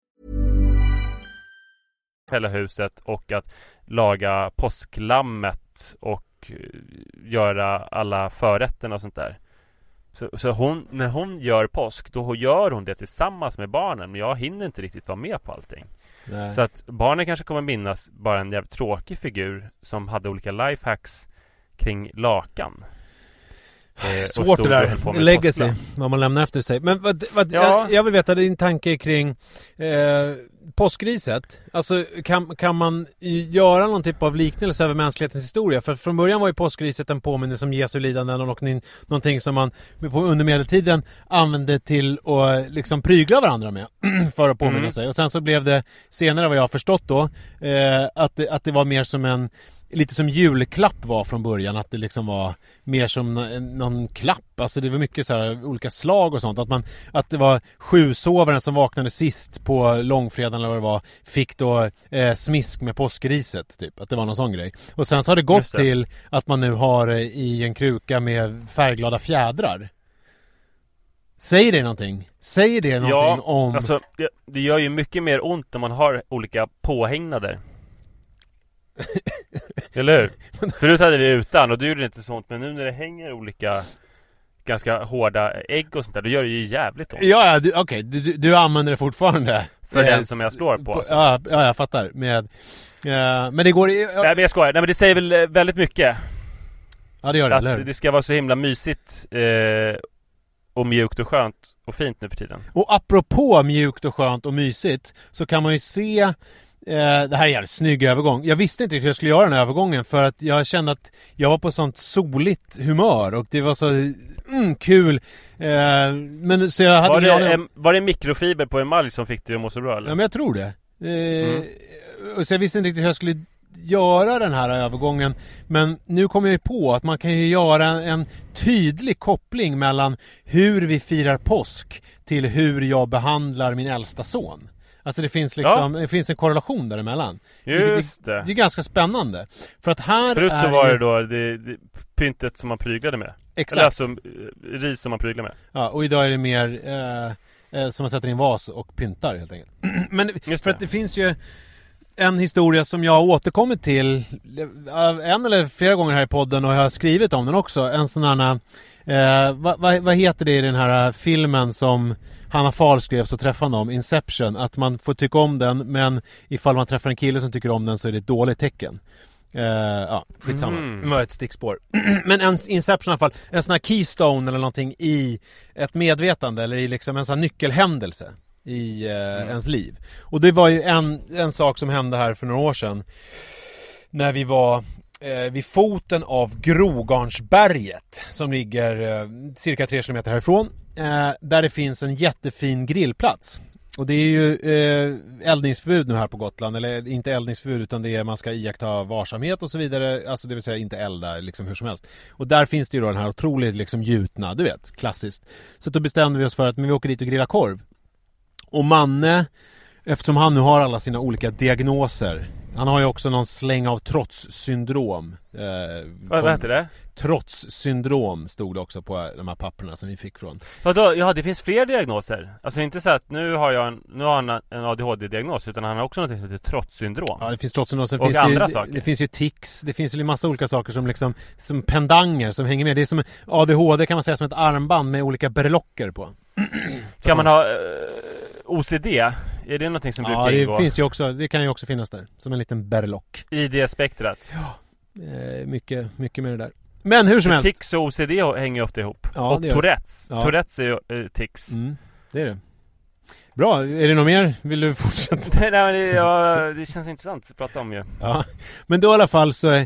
Speaker 5: Hela huset och att laga påsklammet och göra alla förrätterna och sånt där. Så, så hon, när hon gör påsk, då gör hon det tillsammans med barnen. Men jag hinner inte riktigt vara med på allting. Nej. Så att barnen kanske kommer minnas bara en jävligt tråkig figur som hade olika lifehacks kring lakan.
Speaker 6: Eh, Svårt det där, legacy, vad man lämnar efter sig. Men vad, vad, ja. jag, jag vill veta din tanke kring eh, påskriset. Alltså kan, kan man göra någon typ av liknelse över mänsklighetens historia? För från början var ju påskriset en påminnelse om Jesu lidanden och någonting som man på, under medeltiden använde till att liksom prygla varandra med för att påminna mm. sig. Och sen så blev det senare, vad jag har förstått då, eh, att, det, att det var mer som en lite som julklapp var från början, att det liksom var mer som någon klapp, alltså det var mycket så här olika slag och sånt, att man att det var sjusovaren som vaknade sist på långfredagen eller vad det var, fick då eh, smisk med påskriset typ, att det var någon sån grej. Och sen så har det gått det. till att man nu har i en kruka med färgglada fjädrar. Säger det någonting? Säger det någonting
Speaker 5: ja,
Speaker 6: om...
Speaker 5: alltså det, det gör ju mycket mer ont när man har olika påhängnader. Eller hur? Förut hade vi utan och du gjorde inte sånt. Men nu när det hänger olika ganska hårda ägg och sånt där, då gör det ju jävligt ont.
Speaker 6: Ja, ja okej, okay. du, du, du använder det fortfarande
Speaker 5: för den som jag slår på, på alltså.
Speaker 6: ja, ja, jag fattar med, ja, men det går ja.
Speaker 5: Nej, men jag skojar. Nej, men det säger väl väldigt mycket.
Speaker 6: Ja, det gör det,
Speaker 5: att
Speaker 6: eller hur?
Speaker 5: Det ska vara så himla mysigt eh, och mjukt och skönt och fint nu för tiden.
Speaker 6: Och apropå mjukt och skönt och mysigt, så kan man ju se det här är en jävligt snygg övergång. Jag visste inte riktigt hur jag skulle göra den här övergången, för att jag kände att jag var på sånt soligt humör och det var så mm, kul. Eh, men så jag hade
Speaker 5: var, det,
Speaker 6: om...
Speaker 5: var det mikrofiber på emalj som fick dig att må så bra, eller?
Speaker 6: Ja, men jag tror det. Eh,
Speaker 5: mm.
Speaker 6: och så jag visste inte riktigt hur jag skulle göra den här övergången, men nu kommer jag ju på att man kan ju göra en, en tydlig koppling mellan hur vi firar påsk till hur jag behandlar min äldsta son. Alltså det finns liksom ja. det finns en korrelation däremellan.
Speaker 5: Just det.
Speaker 6: Det, det är ganska spännande. För att här
Speaker 5: Förut
Speaker 6: är
Speaker 5: så var
Speaker 6: ju...
Speaker 5: det då det, det, pyntet som man pryglade med.
Speaker 6: Exakt.
Speaker 5: Eller alltså ris som man pryglade med.
Speaker 6: Ja, och idag är det mer eh, eh, som man sätter in vas och pyntar helt enkelt. Men
Speaker 5: Just
Speaker 6: för det. Att det finns ju en historia som jag har återkommit till en eller flera gånger här i podden, och jag har skrivit om den också. En sån här, eh, vad, vad, vad heter det i den här filmen som Hanna Fahl skrev så träffande om, Inception, att man får tycka om den, men ifall man träffar en kille som tycker om den så är det ett dåligt tecken. Uh, ja, skitsamma.
Speaker 5: Mm.
Speaker 6: Det var ett stickspår. Men en Inception i alla fall, en sån här keystone eller någonting i ett medvetande, eller i liksom en sån här nyckelhändelse i uh, mm. ens liv. Och det var ju en, en sak som hände här för några år sedan när vi var uh, vid foten av Grogarnsberget, som ligger uh, cirka tre kilometer härifrån, uh, där det finns en jättefin grillplats. Och det är ju eh, eldningsförbud nu här på Gotland, eller inte eldningsförbud, utan det är man ska iaktta varsamhet och så vidare, alltså det vill säga inte elda liksom hur som helst. Och där finns det ju då den här otroligt liksom gjutna, du vet, klassiskt. Så då bestämde vi oss för att men vi åker dit och grillar korv. Och Manne, eftersom han nu har alla sina olika diagnoser, han har ju också någon släng av trotssyndrom. Eh,
Speaker 5: vad, vad heter det?
Speaker 6: Trotssyndrom stod det också på de här papperna som vi fick från.
Speaker 5: Ja, då, ja, det finns fler diagnoser. Alltså inte så att nu har jag en, nu har han en A D H D-diagnos, utan han har också något som heter trotssyndrom.
Speaker 6: Ja, det finns trotssyndrom. Sen
Speaker 5: och
Speaker 6: finns
Speaker 5: andra
Speaker 6: det,
Speaker 5: saker.
Speaker 6: Det finns ju tics, det finns ju en massa olika saker som liksom som pendanger som hänger med. Det är som A D H D, kan man säga, som ett armband med olika berlocker på.
Speaker 5: Kan man ha uh, O C D? Är det någonting som brukar ingå?
Speaker 6: Ja, det finns ju också, det kan ju också finnas där som en liten berlock.
Speaker 5: I det spektrat.
Speaker 6: Ja. Eh, mycket mycket med det där. Men hur som helst.
Speaker 5: Tics och O C D hänger ofta ihop.
Speaker 6: Ja,
Speaker 5: och Tourettes.
Speaker 6: Ja.
Speaker 5: Tourettes är ju uh, tics.
Speaker 6: Mm, det är det. Bra, är det något mer? Vill du fortsätta?
Speaker 5: Nej, men det, ja, det känns intressant att prata om ju.
Speaker 6: Ja, men då i alla fall så eh,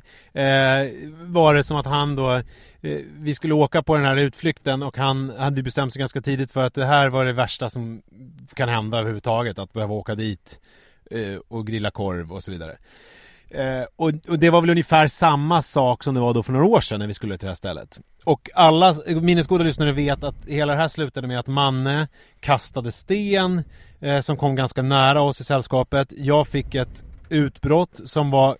Speaker 6: var det som att han då eh, vi skulle åka på den här utflykten, och han hade bestämt sig ganska tidigt för att det här var det värsta som kan hända överhuvudtaget, att behöva åka dit eh, och grilla korv och så vidare. Eh, och, och det var väl ungefär samma sak som det var då för några år sedan när vi skulle till det här stället. Och alla minnesgoda lyssnare vet att hela det här slutade med att Manne kastade sten eh, som kom ganska nära oss i sällskapet. Jag fick ett utbrott som var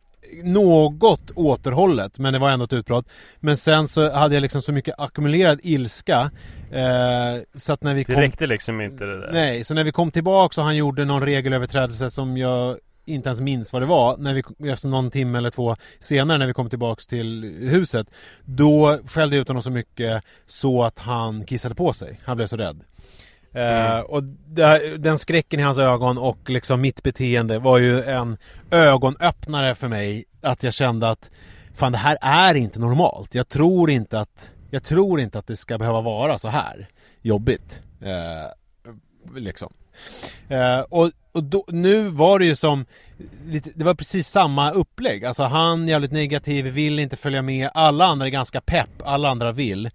Speaker 6: något återhållet, men det var ändå ett utbrott. Men sen så hade jag liksom så mycket ackumulerad ilska eh, så att när vi kom...
Speaker 5: Det räckte liksom inte det där.
Speaker 6: Nej, så när vi kom tillbaka så han gjorde någon regelöverträdelse som jag inte ens minns vad det var, när vi efter någon timme eller två senare när vi kom tillbaks till huset, då skällde jag ut honom så mycket så att han kissade på sig. Han blev så rädd. Mm. Uh, och där, den skräcken i hans ögon och liksom mitt beteende var ju en ögonöppnare för mig, att jag kände att fan, det här är inte normalt. Jag tror inte att jag tror inte att det ska behöva vara så här jobbigt. Uh, liksom. Uh, och och då, nu var det ju som lite, det var precis samma upplägg. Alltså han är jävligt negativ, vill inte följa med. Alla andra är ganska pepp, alla andra vill.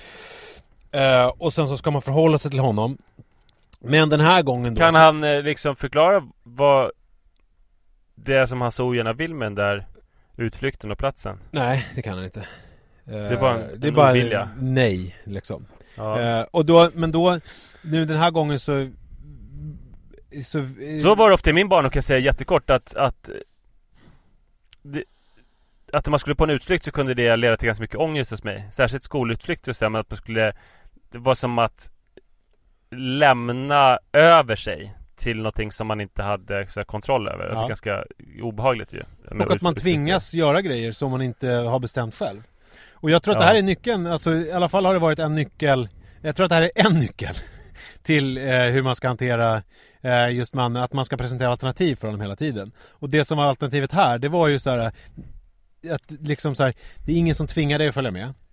Speaker 6: Uh, och sen så ska man förhålla sig till honom. Men den här gången då...
Speaker 5: Kan
Speaker 6: så...
Speaker 5: han eh, liksom förklara vad det är som han så ogärna vill med den där utflykten och platsen?
Speaker 6: Nej, det kan han inte. Uh,
Speaker 5: det är bara en,
Speaker 6: det är
Speaker 5: en
Speaker 6: bara
Speaker 5: ovilja.
Speaker 6: Nej, liksom.
Speaker 5: Ja.
Speaker 6: Uh, och då, men då, nu den här gången så...
Speaker 5: Så, så var det ofta i min barn, och kan jag säga jättekort att, att det, att om man skulle på en utflykt så kunde det leda till ganska mycket ångest hos mig. Särskilt skolutflykt och så, men att man skulle, det var som att lämna över sig till någonting som man inte hade så här, kontroll över. Ja. Det är ganska obehagligt ju.
Speaker 6: Och att man tvingas göra grejer som man inte har bestämt själv. Och jag tror att ja. det här är nyckeln, alltså i alla fall har det varit en nyckel. Jag tror att det här är en nyckel till eh, hur man ska hantera eh, just man, att man ska presentera alternativ för dem hela tiden. Och det som var alternativet här, det var ju så här att liksom så här, det är ingen som tvingar dig att följa med.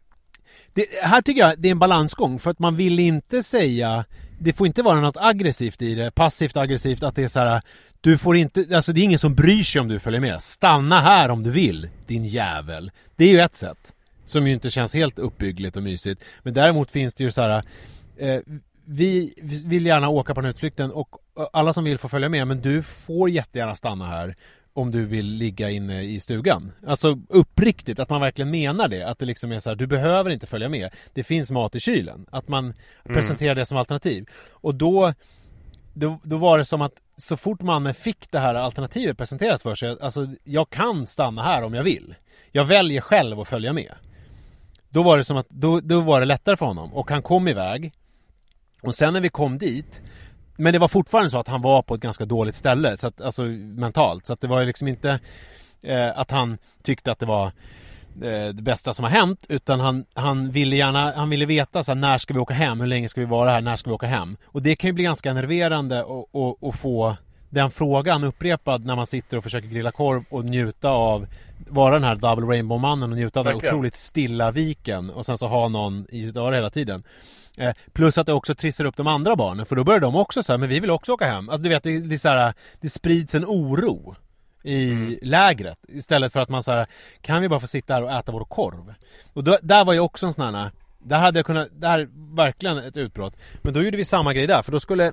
Speaker 6: det, här tycker jag det är en balansgång, för att man vill inte säga, det får inte vara något aggressivt i det, passivt aggressivt, att det är så här, du får inte, alltså det är ingen som bryr sig om du följer med. Stanna här om du vill, din jävel. Det är ju ett sätt som ju inte känns helt uppbyggligt och mysigt. Men däremot finns det ju så här, eh, vi vill gärna åka på den utflykten och alla som vill får följa med, men du får jättegärna stanna här om du vill ligga inne i stugan. Alltså uppriktigt, att man verkligen menar det. Att det liksom är så här, du behöver inte följa med. Det finns mat i kylen. Att man mm. presenterar det som alternativ. Och då, då, då var det som att så fort mannen fick det här alternativet presenterat för sig, alltså jag kan stanna här om jag vill. Jag väljer själv att följa med. Då var det som att, då, då var det lättare för honom. Och han kom iväg. Och sen när vi kom dit, men det var fortfarande så att han var på ett ganska dåligt ställe, så att, alltså mentalt. Så att det var liksom inte eh, att han tyckte att det var eh, det bästa som har hänt, utan han, han ville gärna, han ville veta så här, när ska vi åka hem, hur länge ska vi vara här, när ska vi åka hem. Och det kan ju bli ganska nerverande att få den frågan upprepad när man sitter och försöker grilla korv och njuta av, vara den här Double Rainbow-mannen och njuta av den otroligt stilla viken, och sen så ha någon i sitt öra hela tiden. Eh, plus att det också trissar upp de andra barnen, för då börjar de också så här, men vi vill också åka hem. Alltså, du vet, det, det, är så här, det sprids en oro i mm. lägret, istället för att man så här, kan vi bara få sitta här och äta vår korv. Och då, där var ju också en sån här, där hade jag kunnat, där är verkligen ett utbrott. Men då gjorde vi samma grej där, för då skulle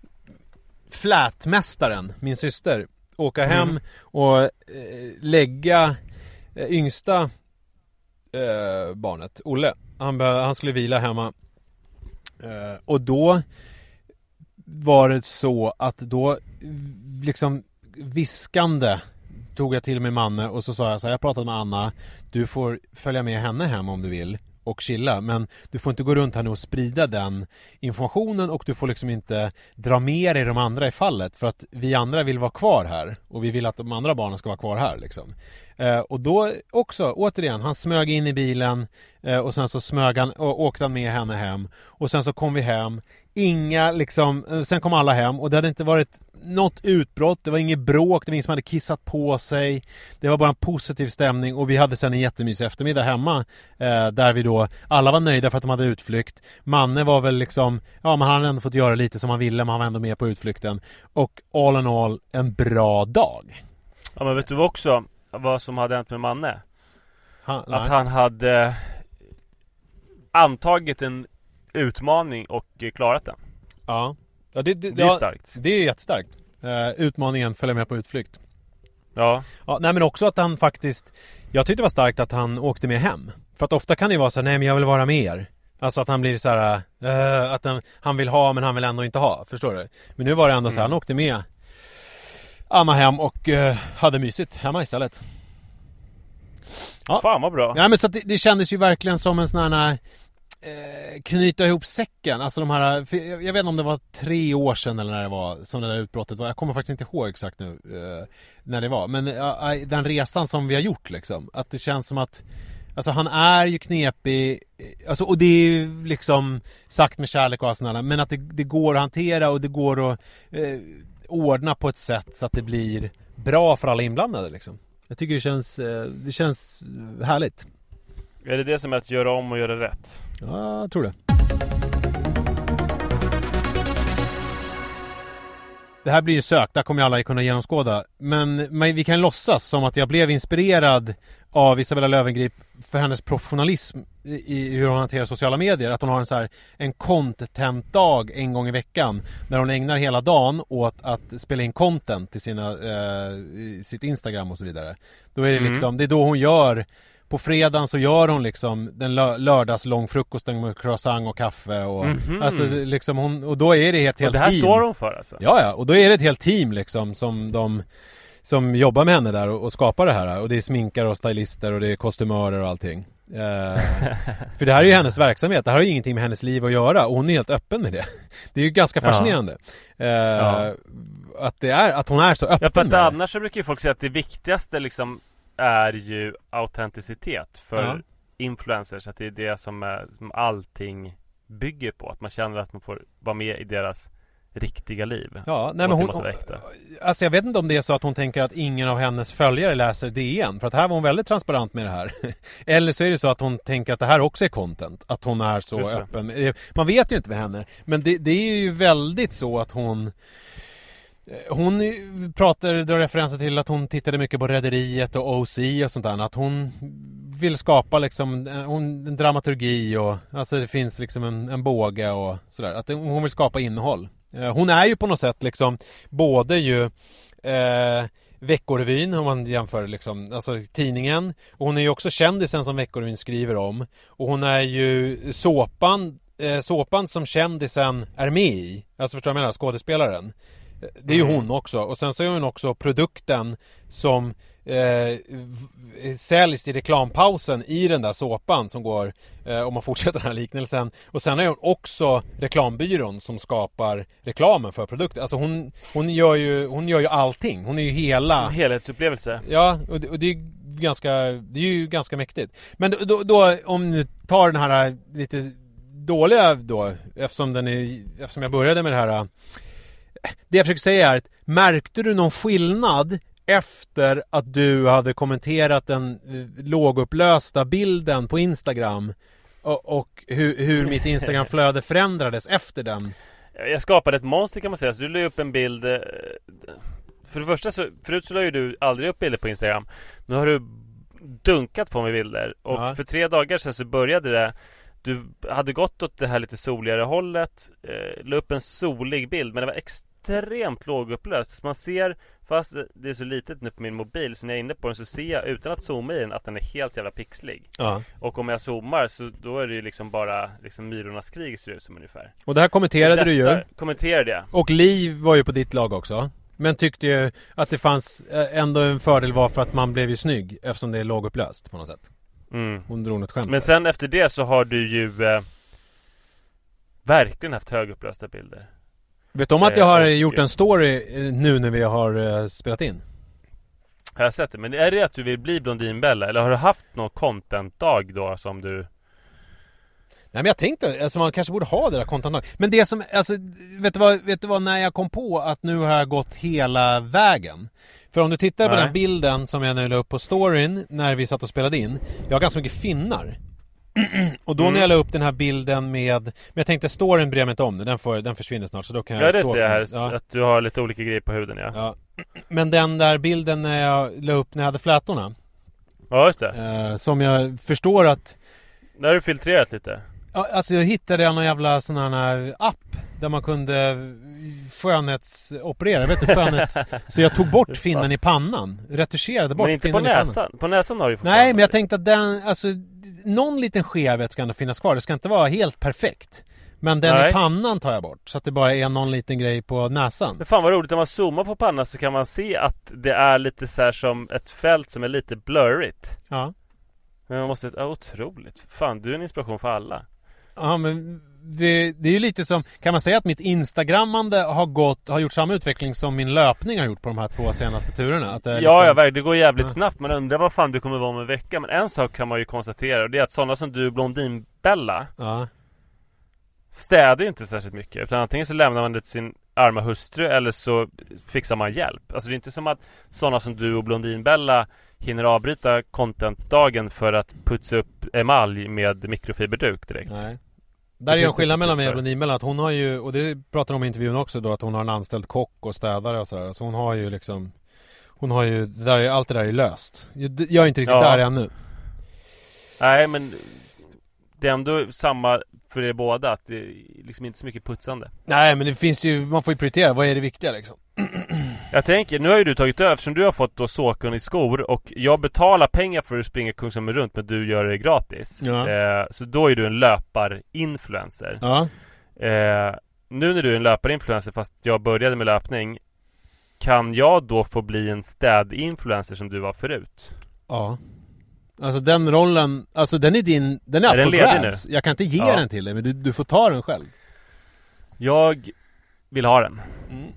Speaker 6: flätmästaren, min syster, åka hem mm. och eh, lägga eh, yngsta eh, barnet, Olle. Han, han skulle vila hemma. Uh, och då var det så att då liksom viskande tog jag till mig Manne och så sa jag så här, jag pratade med Anna, du får följa med henne hem om du vill och chilla, men du får inte gå runt här nu och sprida den informationen, och du får liksom inte dra med dig de andra i fallet, för att vi andra vill vara kvar här och vi vill att de andra barnen ska vara kvar här liksom. Eh, och då också, återigen, han smög in i bilen eh, och sen så smög han och åkte han med henne hem, och sen så kom vi hem, inga liksom, sen kom alla hem och det hade inte varit något utbrott, det var inget bråk, det var ingen som hade kissat på sig, det var bara en positiv stämning, och vi hade sen en jättemysig eftermiddag hemma eh, där vi då, alla var nöjda för att de hade utflykt. Manne var väl liksom, ja men han hade ändå fått göra lite som han ville, men han var ändå med på utflykten, och all in all en bra dag.
Speaker 5: Ja, men vet du också vad som hade hänt med Manne?
Speaker 6: Han,
Speaker 5: att han hade antagit en utmaning och klarat den.
Speaker 6: Ja. Ja, det, det,
Speaker 5: det är
Speaker 6: ja,
Speaker 5: starkt.
Speaker 6: Det är jättestarkt. Uh, utmaningen följer med på utflykt.
Speaker 5: Ja.
Speaker 6: Ja. Nej, men också att han faktiskt, jag tyckte det var starkt att han åkte med hem. För att ofta kan det vara så här, nej men jag vill vara med er. Alltså att han blir så här, uh, att han, han vill ha men han vill ändå inte ha. Förstår du? Men nu var det ändå mm. så här, han åkte med Anna hem och uh, hade mysigt hemma istället.
Speaker 5: Ja. Fan vad bra.
Speaker 6: Ja, men så att det, det kändes ju verkligen som en sån här eh, knyta ihop säcken. Alltså de här, jag, jag vet inte om det var tre år sedan eller när det var som det där utbrottet var. Jag kommer faktiskt inte ihåg exakt nu eh, när det var. Men eh, den resan som vi har gjort liksom. Att det känns som att, alltså han är ju knepig, alltså, och det är ju liksom sagt med kärlek och allt sådana, men att det, det går att hantera och det går att eh, ordna på ett sätt så att det blir bra för alla inblandade liksom. Jag tycker det känns, det känns härligt.
Speaker 5: Är det det som är att göra om och göra rätt?
Speaker 6: Ja, jag tror det. Det här blir ju sökt, där kommer ju alla kunna genomskåda. Men vi kan låtsas som att jag blev inspirerad av Isabella Löwengrip för hennes professionalism i hur hon hanterar sociala medier. Att hon har en så här, en content-dag en gång i veckan när hon ägnar hela dagen åt att spela in content till sina, eh, sitt Instagram och så vidare. Då är det liksom, mm. det är då hon gör, på fredagen så gör hon liksom den lö- lördags lång frukosten med croissant och kaffe och mm-hmm. alltså liksom hon, och då är det ett helt team. Och
Speaker 5: det här
Speaker 6: team.
Speaker 5: står hon för alltså.
Speaker 6: Ja ja, och då är det ett helt team liksom som de som jobbar med henne där och, och skapar det här, och det är sminkare och stylister och det är kostymörer och allting. Eh, för det här är ju hennes verksamhet. Det här har ju ingenting med hennes liv att göra, och hon är helt öppen med det. Det är ju ganska fascinerande. Ja. Eh, ja. Att det är att hon är så öppen.
Speaker 5: Ja, för att
Speaker 6: med
Speaker 5: annars så brukar ju folk säga att det viktigaste liksom är ju autenticitet för ja. influencers, att det är det som, är, som allting bygger på, att man känner att man får vara med i deras riktiga liv.
Speaker 6: Ja, nej men hon,
Speaker 5: måste vara äkta.
Speaker 6: Alltså jag vet inte om det är så att hon tänker att ingen av hennes följare läser D N, för att här var hon väldigt transparent med det här. Eller så är det så att hon tänker att det här också är content, att hon är så öppen. Man vet ju inte med henne, men det, det är ju väldigt så att hon hon pratar, drar referenser till att hon tittade mycket på Rederiet och O C och sånt där, att hon vill skapa liksom hon, en dramaturgi och alltså det finns liksom en, en båge och sådär, att hon vill skapa innehåll. Hon är ju på något sätt liksom både ju eh, Veckorevyn om man jämför liksom, alltså tidningen, och hon är ju också kändisen som Veckorevyn skriver om, och hon är ju såpan eh, såpan som kändisen är med i, alltså förstår jag menar, skådespelaren. Det är ju hon också, och sen så är hon också produkten som eh, säljs i reklampausen i den där såpan som går, eh, om man fortsätter den här liknelsen. Och sen är hon också reklambyrån som skapar reklamen för produkter. Alltså hon, hon, gör ju, hon gör ju allting. Hon är ju hela...
Speaker 5: En helhetsupplevelse.
Speaker 6: Ja, och det, och det är ganska, det är ju ganska mäktigt. Men då, då, då om du tar den här lite dåliga då, eftersom, den är, eftersom jag började med det här... Det jag försöker säga är att märkte du någon skillnad efter att du hade kommenterat den lågupplösta bilden på Instagram och, och hur, hur mitt Instagramflöde förändrades efter den?
Speaker 5: Jag skapade ett monster kan man säga, så du la upp en bild. För det första så, förut så la ju du aldrig upp bilder på Instagram. Nu har du dunkat på mig bilder. Och ja. För tre dagar sedan så började det. Du hade gått åt det här lite soligare hållet, eh, la upp en solig bild, men det var extremt lågupplöst. Så man ser, fast det är så litet nu på min mobil, så när jag är inne på den så ser jag utan att zooma i den att den är helt jävla pixlig. Ja. Och om jag zoomar så då är det ju liksom bara liksom myrornas krig ser ut som ungefär.
Speaker 6: Och det här kommenterade du ju.
Speaker 5: Kommenterade jag.
Speaker 6: Och Liv var ju på ditt lag också. Men tyckte ju att det fanns ändå en fördel var för att man blev ju snygg eftersom det är lågupplöst på något sätt.
Speaker 5: Mm.
Speaker 6: Hon drog något skämt.
Speaker 5: Men sen efter det så har du ju eh, verkligen haft högupplösta bilder.
Speaker 6: Vet du om att jag har gjort en story nu när vi har uh, spelat in?
Speaker 5: Har jag sett det? Men är det att du vill bli Blondinbella? Eller har du haft någon content-dag då som du...
Speaker 6: Nej men jag tänkte, alltså man kanske borde ha det där content-dag. Men det som, alltså, vet du vad, vet du vad, när jag kom på att nu har jag gått hela vägen. För om du tittar Nej. på den bilden som jag nu la upp på storyn när vi satt och spelade in. Jag har ganska mycket finnar. Och då mm. när jag la upp den här bilden med... Men jag tänkte storyn bryr jag mig inte om det. Den, får, den försvinner snart så då kan jag...
Speaker 5: Ja det ser jag här. Ja. Att du har lite olika grejer på huden, ja.
Speaker 6: ja. Men den där bilden när jag la upp när jag hade flätorna.
Speaker 5: Ja just det.
Speaker 6: Eh, som jag förstår att...
Speaker 5: När har du filtrerat lite?
Speaker 6: Ja, alltså jag hittade någon jävla sån här app där man kunde skönhetsoperera, vet du, skönhets... Så jag tog bort finnen i pannan, retuscherade bort.
Speaker 5: Men inte på näsan. På näsan har du
Speaker 6: Nej, men jag tänkte att den, alltså någon liten skevhet ska ändå finnas kvar. Det ska inte vara helt perfekt. Men den Nej. i pannan tar jag bort så att det bara är någon liten grej på näsan.
Speaker 5: Men fan vad roligt, om man zoomar på pannan så kan man se att det är lite så här som ett fält som är lite blurrigt.
Speaker 6: Ja.
Speaker 5: Men man måste, ja, otroligt. Fan, du är en inspiration för alla.
Speaker 6: Ja, men det, det är ju lite som, kan man säga att mitt Instagrammande har gått, har gjort samma utveckling som min löpning har gjort på de här två senaste turerna? Att det liksom...
Speaker 5: Ja, ja, det går jävligt ja. snabbt. Man undrar vad fan du kommer vara om en vecka. Men en sak kan man ju konstatera, och det är att sådana som du, Blondinbella,
Speaker 6: ja.
Speaker 5: städar ju inte särskilt mycket. Utan antingen så lämnar man det till sin arma hustru eller så fixar man hjälp. Alltså det är inte som att sådana som du och Blondinbella hinner avbryta contentdagen för att putsa upp emalj med mikrofiberduk direkt.
Speaker 6: Nej. Där är ju en skillnad mellan mig och Blondinbella, att hon har ju, och det pratar de om i intervjun också då, att hon har en anställd kock och städare och sådär. Så hon har ju liksom, hon har ju, det där, allt det där är löst. Jag är inte riktigt ja. där ännu.
Speaker 5: Nej, men det är ändå samma för er båda, att det är liksom inte så mycket putsande.
Speaker 6: Nej, men det finns ju, man får ju prioritera, vad är det viktiga liksom?
Speaker 5: Jag tänker, nu har ju du tagit över, eftersom du har fått då såkun i skor och jag betalar pengar för att springa Kungsholmen runt, men du gör det gratis.
Speaker 6: Ja.
Speaker 5: Eh, så då är du en löparinfluencer.
Speaker 6: Ja.
Speaker 5: Eh, nu när du är en löparinfluencer, fast jag började med löpning, kan jag då få bli en städinfluencer som du var förut?
Speaker 6: Ja. Alltså den rollen, alltså den är din, den är, är up for grabs. Jag kan inte ge ja. den till dig, men du, du får ta den själv.
Speaker 5: Jag vill ha den.
Speaker 6: Mm.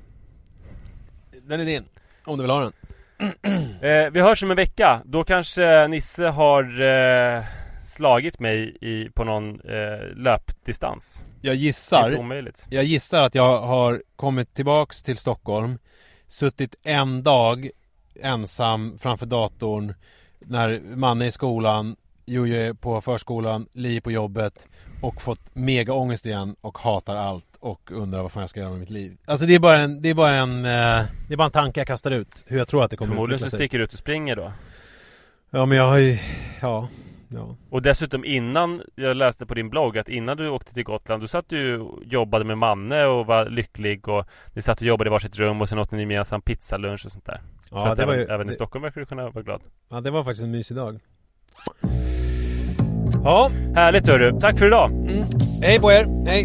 Speaker 6: Den är din, om du vill ha den.
Speaker 5: eh, Vi hörs om en vecka. Då kanske Nisse har eh, slagit mig i, på någon eh, löpdistans.
Speaker 6: Jag gissar,
Speaker 5: Helt omöjligt.
Speaker 6: jag gissar att jag har kommit tillbaks till Stockholm, suttit en dag ensam framför datorn när man är i skolan, Jojo är på förskolan, Li på jobbet och fått mega ångest igen och hatar allt och undrar vad fan jag ska göra med mitt liv. Alltså det är bara en, det är bara en, eh, det är bara en tanke jag kastar ut, hur jag tror att det kommer att
Speaker 5: Förmodligen
Speaker 6: utveckla
Speaker 5: så
Speaker 6: sig.
Speaker 5: sticker du ut och springer då.
Speaker 6: Ja, men jag har ju, ja, ja.
Speaker 5: Och dessutom innan, jag läste på din blogg att innan du åkte till Gotland, du satt du och jobbade med Manne och var lycklig och ni satt och jobbade i varsitt rum och sen åt ni gemensam pizzalunch och sånt där.
Speaker 6: Ja,
Speaker 5: så att
Speaker 6: det var
Speaker 5: även,
Speaker 6: ju,
Speaker 5: även
Speaker 6: det,
Speaker 5: i Stockholm verkar du kunna vara glad.
Speaker 6: Ja, det var faktiskt en mysig dag. Ja.
Speaker 5: Härligt hörru, tack för idag.
Speaker 6: Mm. Hej på er, hej.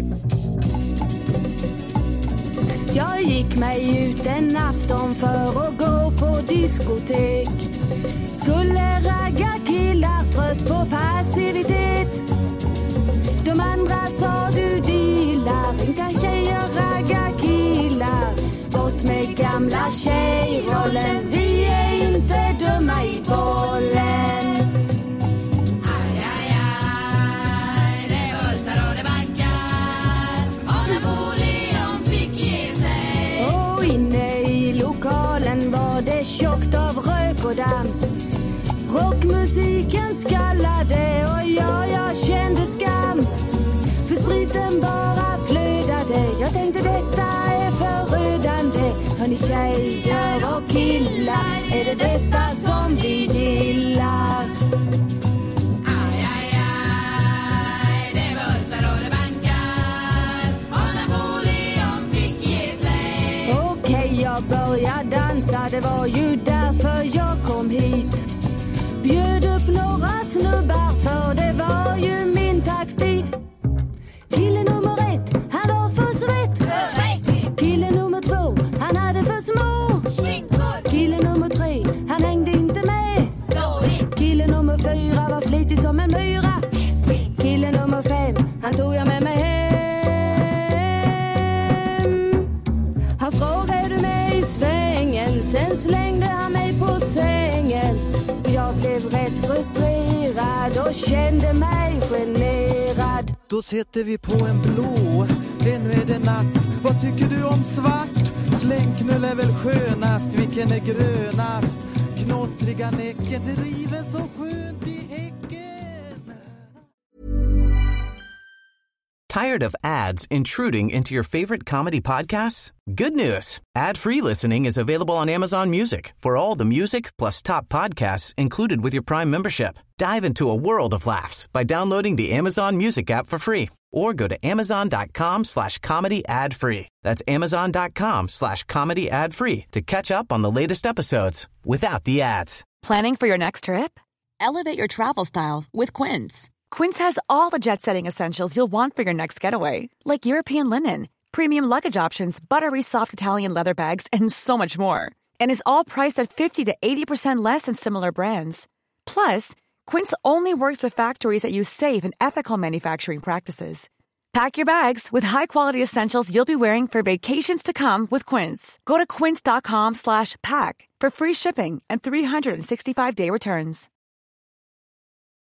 Speaker 9: Jag gick mig ut en afton för att gå på diskotek. Skulle ragga killar trött på passivitet. De andra sa du dealar, inte tjejer ragga killar. Bort med gamla tjejrollen, vi är inte dumma i bollen. Aj, aj, aj, det bultar och det bankar. Och Napoleon fick ge sig. Och inne i lokalen var det tjockt av rök och damm. Rockmusiken skallade och ja, jag kände skam. För spriten bara flödade. Jag tänkte detta är förödande. Hörni tjejer och killar, är det detta som vi gillar? Aj, aj, aj, det bultar och det bankar. Och Napoleon fick ge sig. Okej, jag började dansa, det var ju därför jag kom hit. Bjöd upp några snubbar för det var ju min taktik. Kille nummer ett, han var för svett. Kille nummer två, han hade för små. Kille nummer tre, han hängde inte med. Kille nummer fyra var flitig som en myra. Kille nummer fem, han tog jag med mig hem. Han frågade mig i svängen, sen slängde han mig på sängen. Jag blev rätt frustrerad och kände mig generad.
Speaker 10: Då sätter vi på en blå, ännu är det natt. Vad tycker du om svart? Slängknull är väl skönast, vilken är grönast? Knottriga näcken, det river så skönt i häcken.
Speaker 8: Tired of ads intruding into your favorite comedy podcasts? Good news! Ad-free listening is available on Amazon Music for all the music plus top podcasts included with your Prime membership. Dive into a world of laughs by downloading the Amazon Music app for free or go to amazon.com slash comedy ad free. That's amazon.com slash comedy ad free to catch up on the latest episodes without the ads.
Speaker 11: Planning for your next trip? Elevate your travel style with Quince. Quince has all the jet-setting essentials you'll want for your next getaway, like European linen, premium luggage options, buttery soft Italian leather bags, and so much more. And is all priced at fifty to eighty percent less than similar brands. Plus, Quince only works with factories that use safe and ethical manufacturing practices. Pack your bags with high-quality essentials you'll be wearing for vacations to come with Quince. Go to quince.com slash pack for free shipping and three sixty-five day returns.